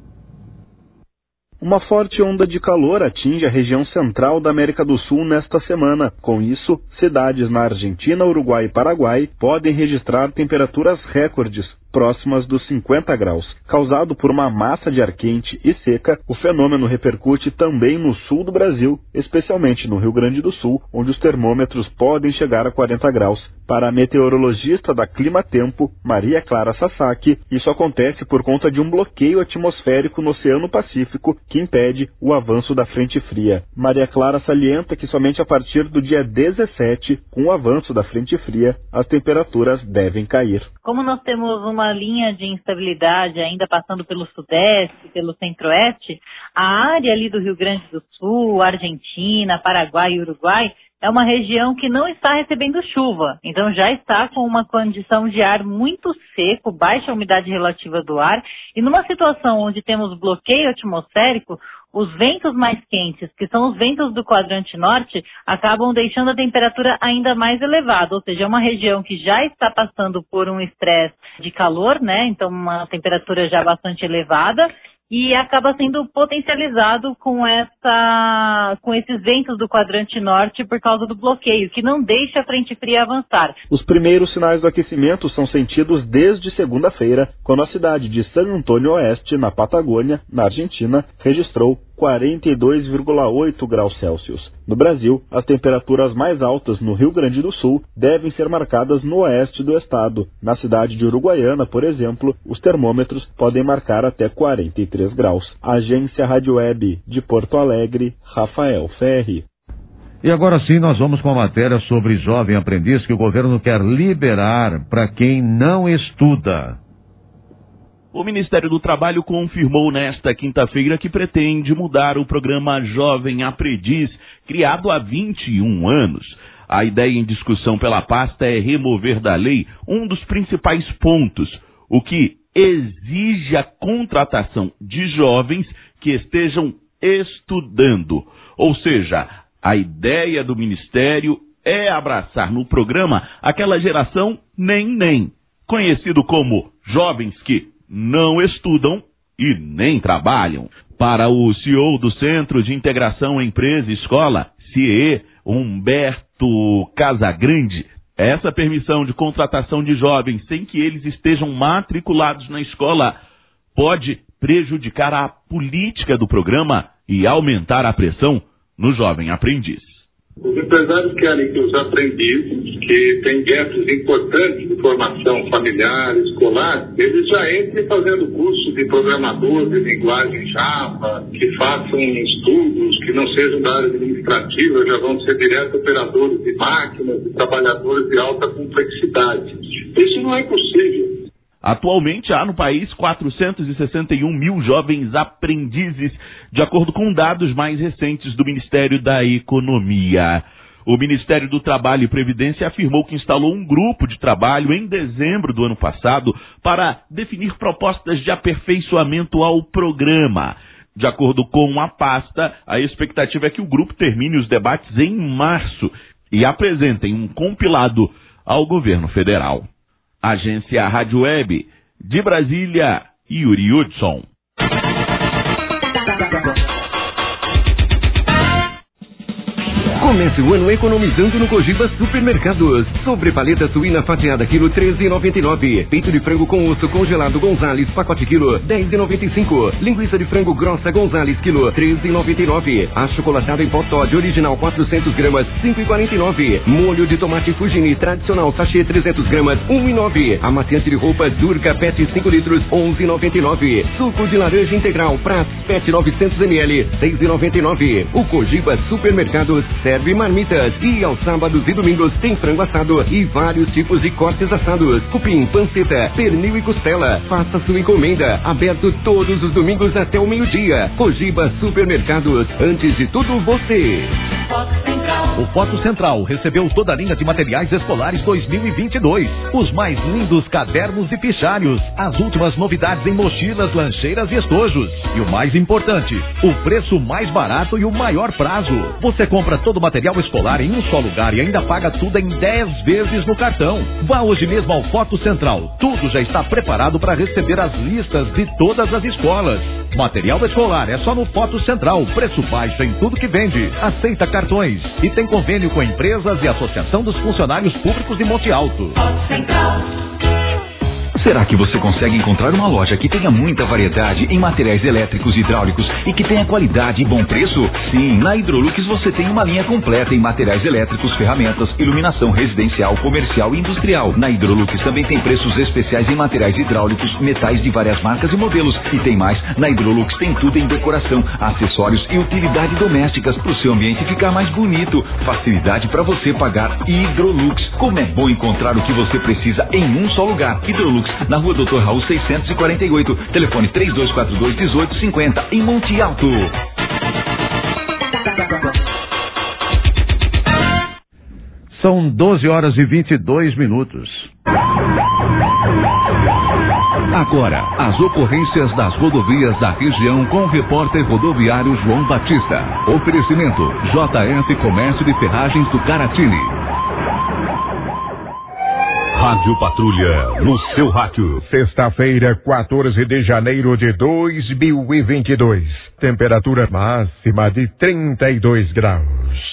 Uma forte onda de calor atinge a região central da América do Sul nesta semana. Com isso, cidades na Argentina, Uruguai e Paraguai podem registrar temperaturas recordes próximas dos cinquenta graus. Causado por uma massa de ar quente e seca, o fenômeno repercute também no sul do Brasil, especialmente no Rio Grande do Sul, onde os termômetros podem chegar a quarenta graus. Para a meteorologista da Clima Tempo, Maria Clara Sasaki, isso acontece por conta de um bloqueio atmosférico no Oceano Pacífico que impede o avanço da frente fria. Maria Clara salienta que somente a partir do dia dezessete, com o avanço da frente fria, as temperaturas devem cair. Como nós temos uma linha de instabilidade ainda passando pelo sudeste, pelo centro-oeste, a área ali do Rio Grande do Sul, Argentina, Paraguai e Uruguai é uma região que não está recebendo chuva, então já está com uma condição de ar muito seco, baixa umidade relativa do ar, e numa situação onde temos bloqueio atmosférico, os ventos mais quentes, que são os ventos do quadrante norte, acabam deixando a temperatura ainda mais elevada, ou seja, é uma região que já está passando por um estresse de calor, né? Então uma temperatura já bastante elevada, e acaba sendo potencializado com essa, com esses ventos do quadrante norte por causa do bloqueio, que não deixa a frente fria avançar. Os primeiros sinais do aquecimento são sentidos desde segunda-feira, quando a cidade de San Antônio Oeste, na Patagônia, na Argentina, registrou quarenta e dois vírgula oito graus Celsius. No Brasil, as temperaturas mais altas no Rio Grande do Sul devem ser marcadas no oeste do estado. Na cidade de Uruguaiana, por exemplo, os termômetros podem marcar até quarenta e três graus. Agência Rádio Web de Porto Alegre, Rafael Ferri. E agora sim nós vamos com a matéria sobre jovem aprendiz que o governo quer liberar para quem não estuda. O Ministério do Trabalho confirmou nesta quinta-feira que pretende mudar o programa Jovem Aprendiz, criado há vinte e um anos. A ideia em discussão pela pasta é remover da lei um dos principais pontos, o que exige a contratação de jovens que estejam estudando. Ou seja, a ideia do Ministério é abraçar no programa aquela geração nem-nem, conhecido como jovens que não estudam e nem trabalham. Para o C E O do Centro de Integração Empresa e Escola, C I E, Humberto Casagrande, essa permissão de contratação de jovens sem que eles estejam matriculados na escola pode prejudicar a política do programa e aumentar a pressão no jovem aprendiz. Os empresários querem que os aprendizes, que têm gaps importantes de formação familiar, escolar, eles já entrem fazendo cursos de programador de linguagem Java, que façam estudos que não sejam da área administrativa, já vão ser direto operadores de máquinas e trabalhadores de alta complexidade. Isso não é possível. Atualmente há no país quatrocentos e sessenta e um mil jovens aprendizes, de acordo com dados mais recentes do Ministério da Economia. O Ministério do Trabalho e Previdência afirmou que instalou um grupo de trabalho em dezembro do ano passado para definir propostas de aperfeiçoamento ao programa. De acordo com a pasta, a expectativa é que o grupo termine os debates em março e apresentem um compilado ao governo federal. Agência Rádio Web de Brasília, Yuri Hudson. Comece o ano economizando no Cogiba Supermercados. Sobre paleta suína fatiada quilo treze reais e noventa e nove centavos. Peito de frango com osso congelado Gonzales pacote quilo dez reais e noventa e cinco centavos. Linguiça de frango grossa Gonzales quilo treze reais e noventa e nove centavos. Achocolatado em pó Toddy original quatrocentas gramas cinco reais e quarenta e nove centavos. Molho de tomate Fugini tradicional sachê trezentas gramas um real e nove centavos. Amaciante de roupa Durca Pet cinco litros onze reais e noventa e nove centavos. Suco de laranja integral Prats Pet novecentos mililitros seis reais e noventa e nove centavos. O Cogiba Supermercados serve marmitas e aos sábados e domingos tem frango assado e vários tipos de cortes assados, cupim, panceta, pernil e costela. Faça sua encomenda, aberto todos os domingos até o meio-dia. Cogiba Supermercados, antes de tudo você. O Foto Central recebeu toda a linha de materiais escolares dois mil e vinte e dois. Os mais lindos cadernos e fichários, as últimas novidades em mochilas, lancheiras e estojos. E o mais importante, o preço mais barato e o maior prazo. Você compra todo o material escolar em um só lugar e ainda paga tudo em dez vezes no cartão. Vá hoje mesmo ao Foto Central. Tudo já está preparado para receber as listas de todas as escolas. Material escolar é só no Foto Central. Preço baixo em tudo que vende. Aceita cartões e tem convênio com empresas e Associação dos Funcionários Públicos de Monte Alto. Foto Central. Será que você consegue encontrar uma loja que tenha muita variedade em materiais elétricos e hidráulicos e que tenha qualidade e bom preço? Sim, na Hidrolux você tem uma linha completa em materiais elétricos, ferramentas, iluminação residencial, comercial e industrial. Na Hidrolux também tem preços especiais em materiais hidráulicos, metais de várias marcas e modelos. E tem mais, na Hidrolux tem tudo em decoração, acessórios e utilidades domésticas para o seu ambiente ficar mais bonito. Facilidade para você pagar. Hidrolux. Como é bom encontrar o que você precisa em um só lugar. Hidrolux, na rua doutor Raul seiscentos e quarenta e oito, telefone três dois quatro dois, um oito cinco zero, em Monte Alto. São doze horas e vinte e dois minutos. Agora, as ocorrências das rodovias da região com o repórter rodoviário João Batista. Oferecimento J F Comércio de Ferragens do Caratini. Rádio Patrulha, no seu rádio. Sexta-feira, quatorze de janeiro de dois mil e vinte e dois. Temperatura máxima de trinta e dois graus.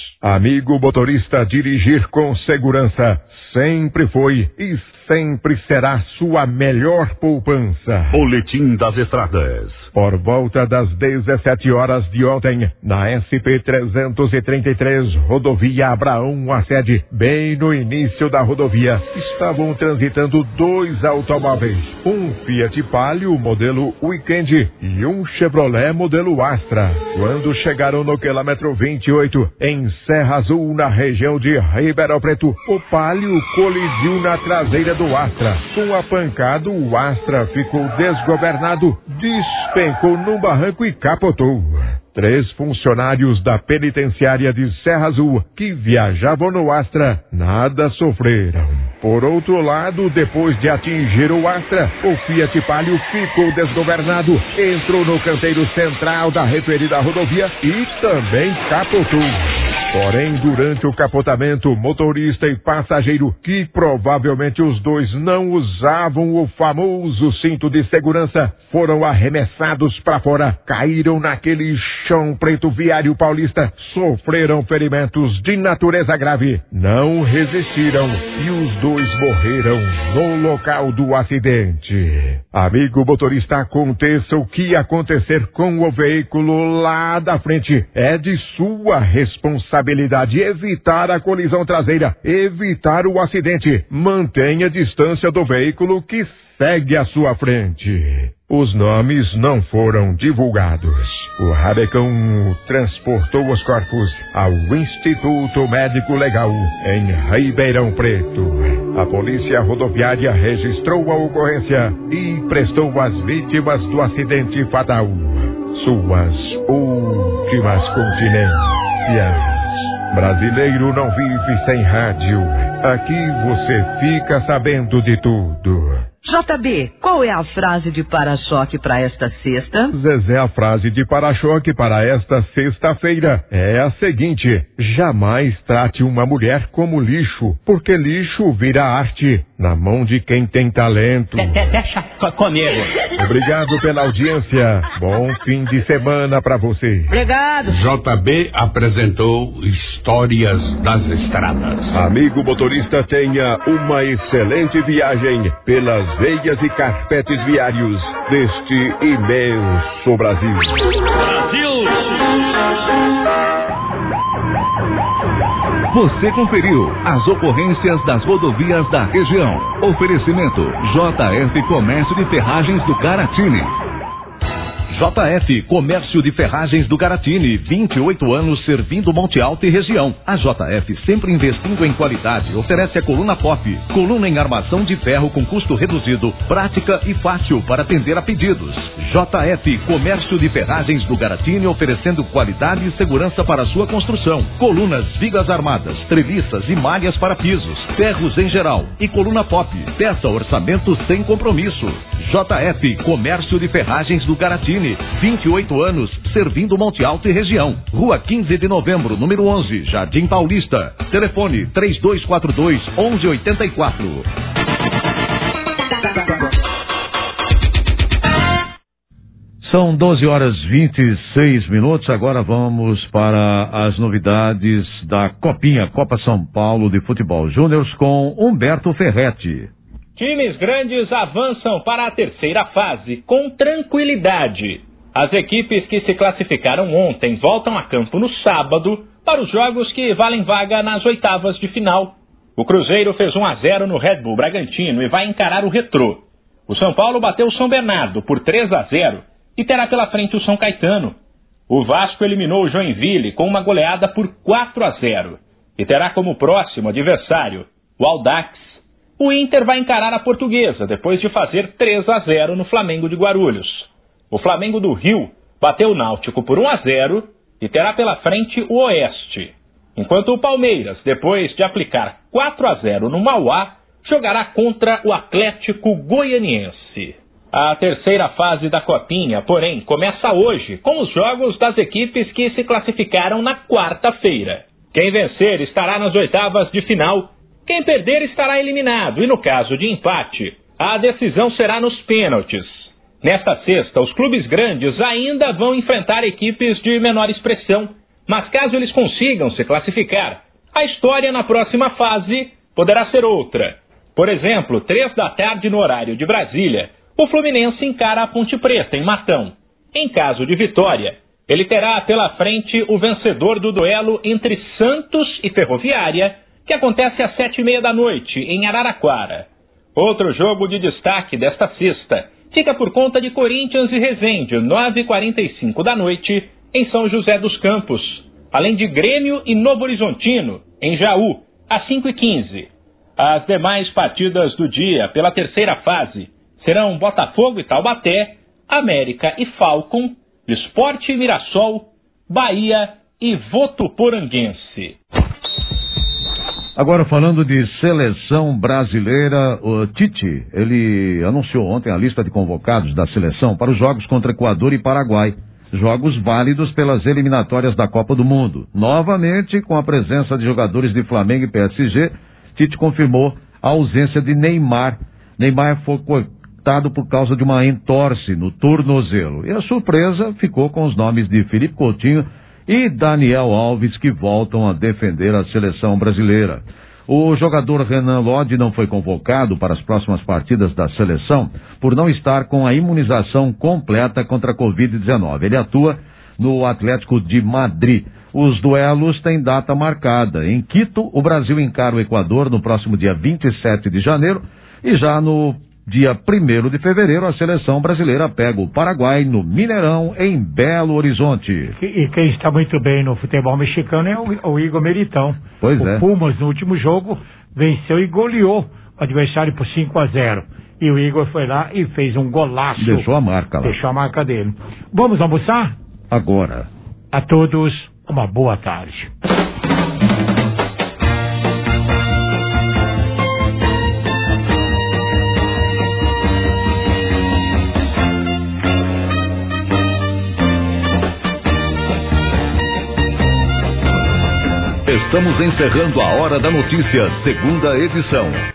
Amigo motorista, dirigir com segurança sempre foi e sempre será sua melhor poupança. Boletim das Estradas. Por volta das dezessete horas de ontem, na S P trezentos e trinta e três, rodovia Abraão Assede, bem no início da rodovia, estavam transitando dois automóveis, um Fiat Palio modelo Weekend e um Chevrolet modelo Astra. Quando chegaram no quilômetro vinte e oito, em Serra Azul, na região de Ribeirão Preto, o Palio colidiu na traseira do Astra. Com a pancada, o Astra ficou desgovernado, despencou num barranco e capotou. Três funcionários da penitenciária de Serra Azul que viajavam no Astra nada sofreram. Por outro lado, depois de atingir o Astra, o Fiat Palio ficou desgovernado, entrou no canteiro central da referida rodovia e também capotou. Porém, durante o capotamento, motorista e passageiro, que provavelmente os dois não usavam o famoso cinto de segurança, foram arremessados para fora, caíram naquele chão preto viário paulista, sofreram ferimentos de natureza grave, não resistiram e os dois morreram no local do acidente. Amigo motorista, aconteça o que acontecer com o veículo lá da frente, é de sua responsabilidade. Evitar a colisão traseira, evitar o acidente. Mantenha a distância do veículo que segue à sua frente. Os nomes não foram divulgados. O Rabecão transportou os corpos ao Instituto Médico Legal em Ribeirão Preto. A polícia rodoviária registrou a ocorrência e prestou às vítimas do acidente fatal suas últimas continências. Brasileiro não vive sem rádio. Aqui você fica sabendo de tudo. J B, qual é a frase de para-choque para esta sexta? Zezé, a frase de para-choque para esta sexta-feira é a seguinte: jamais trate uma mulher como lixo, porque lixo vira arte na mão de quem tem talento. De, de, deixa comigo. Obrigado pela audiência. Bom fim de semana para você. Obrigado. J B apresentou Histórias das estradas. Amigo motorista, tenha uma excelente viagem pelas veias e carpetes viários deste imenso Brasil. Brasil! Você conferiu as ocorrências das rodovias da região. Oferecimento J F Comércio de Ferragens do Caratini. J F Comércio de Ferragens do Garatini, vinte e oito anos servindo Monte Alto e região. A J F, sempre investindo em qualidade, oferece a coluna pop, coluna em armação de ferro com custo reduzido, prática e fácil para atender a pedidos. J F Comércio de Ferragens do Garatini, oferecendo qualidade e segurança para sua construção. Colunas, vigas armadas, treliças e malhas para pisos, ferros em geral e coluna pop. Peça orçamento sem compromisso. J F Comércio de Ferragens do Garatini, vinte e oito anos, servindo Monte Alto e região. Rua quinze de novembro, número onze, Jardim Paulista. Telefone três dois quatro dois, onze oitenta e quatro. São doze horas e vinte e seis minutos. Agora vamos para as novidades da Copinha, Copa São Paulo de Futebol Júnior, com Humberto Ferretti. Times grandes avançam para a terceira fase com tranquilidade. As equipes que se classificaram ontem voltam a campo no sábado para os jogos que valem vaga nas oitavas de final. O Cruzeiro fez um a zero no Red Bull Bragantino e vai encarar o Retrô. O São Paulo bateu o São Bernardo por três a zero e terá pela frente o São Caetano. O Vasco eliminou o Joinville com uma goleada por quatro a zero e terá como próximo adversário o Audax. O Inter vai encarar a Portuguesa depois de fazer três a zero no Flamengo de Guarulhos. O Flamengo do Rio bateu o Náutico por um a zero e terá pela frente o Oeste. Enquanto o Palmeiras, depois de aplicar quatro a zero no Mauá, jogará contra o Atlético Goianiense. A terceira fase da Copinha, porém, começa hoje com os jogos das equipes que se classificaram na quarta-feira. Quem vencer estará nas oitavas de final. Quem perder estará eliminado e, no caso de empate, a decisão será nos pênaltis. Nesta sexta, os clubes grandes ainda vão enfrentar equipes de menor expressão, mas caso eles consigam se classificar, a história na próxima fase poderá ser outra. Por exemplo, três da tarde no horário de Brasília, o Fluminense encara a Ponte Preta, em Matão. Em caso de vitória, ele terá pela frente o vencedor do duelo entre Santos e Ferroviária, que acontece às sete e meia da noite, em Araraquara. Outro jogo de destaque desta sexta fica por conta de Corinthians e Resende, nove e quarenta e cinco da noite, em São José dos Campos, além de Grêmio e Novo Horizontino, em Jaú, às cinco e quinze. As demais partidas do dia pela terceira fase serão Botafogo e Taubaté, América e Falcon, Sport e Mirassol, Bahia e Votuporanguense. Agora, falando de seleção brasileira, o Tite, ele anunciou ontem a lista de convocados da seleção para os jogos contra Equador e Paraguai. Jogos válidos pelas eliminatórias da Copa do Mundo. Novamente, com a presença de jogadores de Flamengo e P S G, Tite confirmou a ausência de Neymar. Neymar foi cortado por causa de uma entorse no tornozelo. E a surpresa ficou com os nomes de Felipe Coutinho e Daniel Alves, que voltam a defender a seleção brasileira. O jogador Renan Lodge não foi convocado para as próximas partidas da seleção por não estar com a imunização completa contra a covid dezenove. Ele atua no Atlético de Madrid. Os duelos têm data marcada. Em Quito, o Brasil encara o Equador no próximo dia vinte e sete de janeiro e já no dia primeiro de fevereiro, a seleção brasileira pega o Paraguai no Mineirão, em Belo Horizonte. E, e quem está muito bem no futebol mexicano é o, o Igor Militão. Pois o é. O Pumas, no último jogo, venceu e goleou o adversário por cinco a zero. E o Igor foi lá e fez um golaço. Deixou a marca lá. Deixou a marca dele. Vamos almoçar? Agora. A todos, uma boa tarde. Estamos encerrando a Hora da Notícia, segunda edição.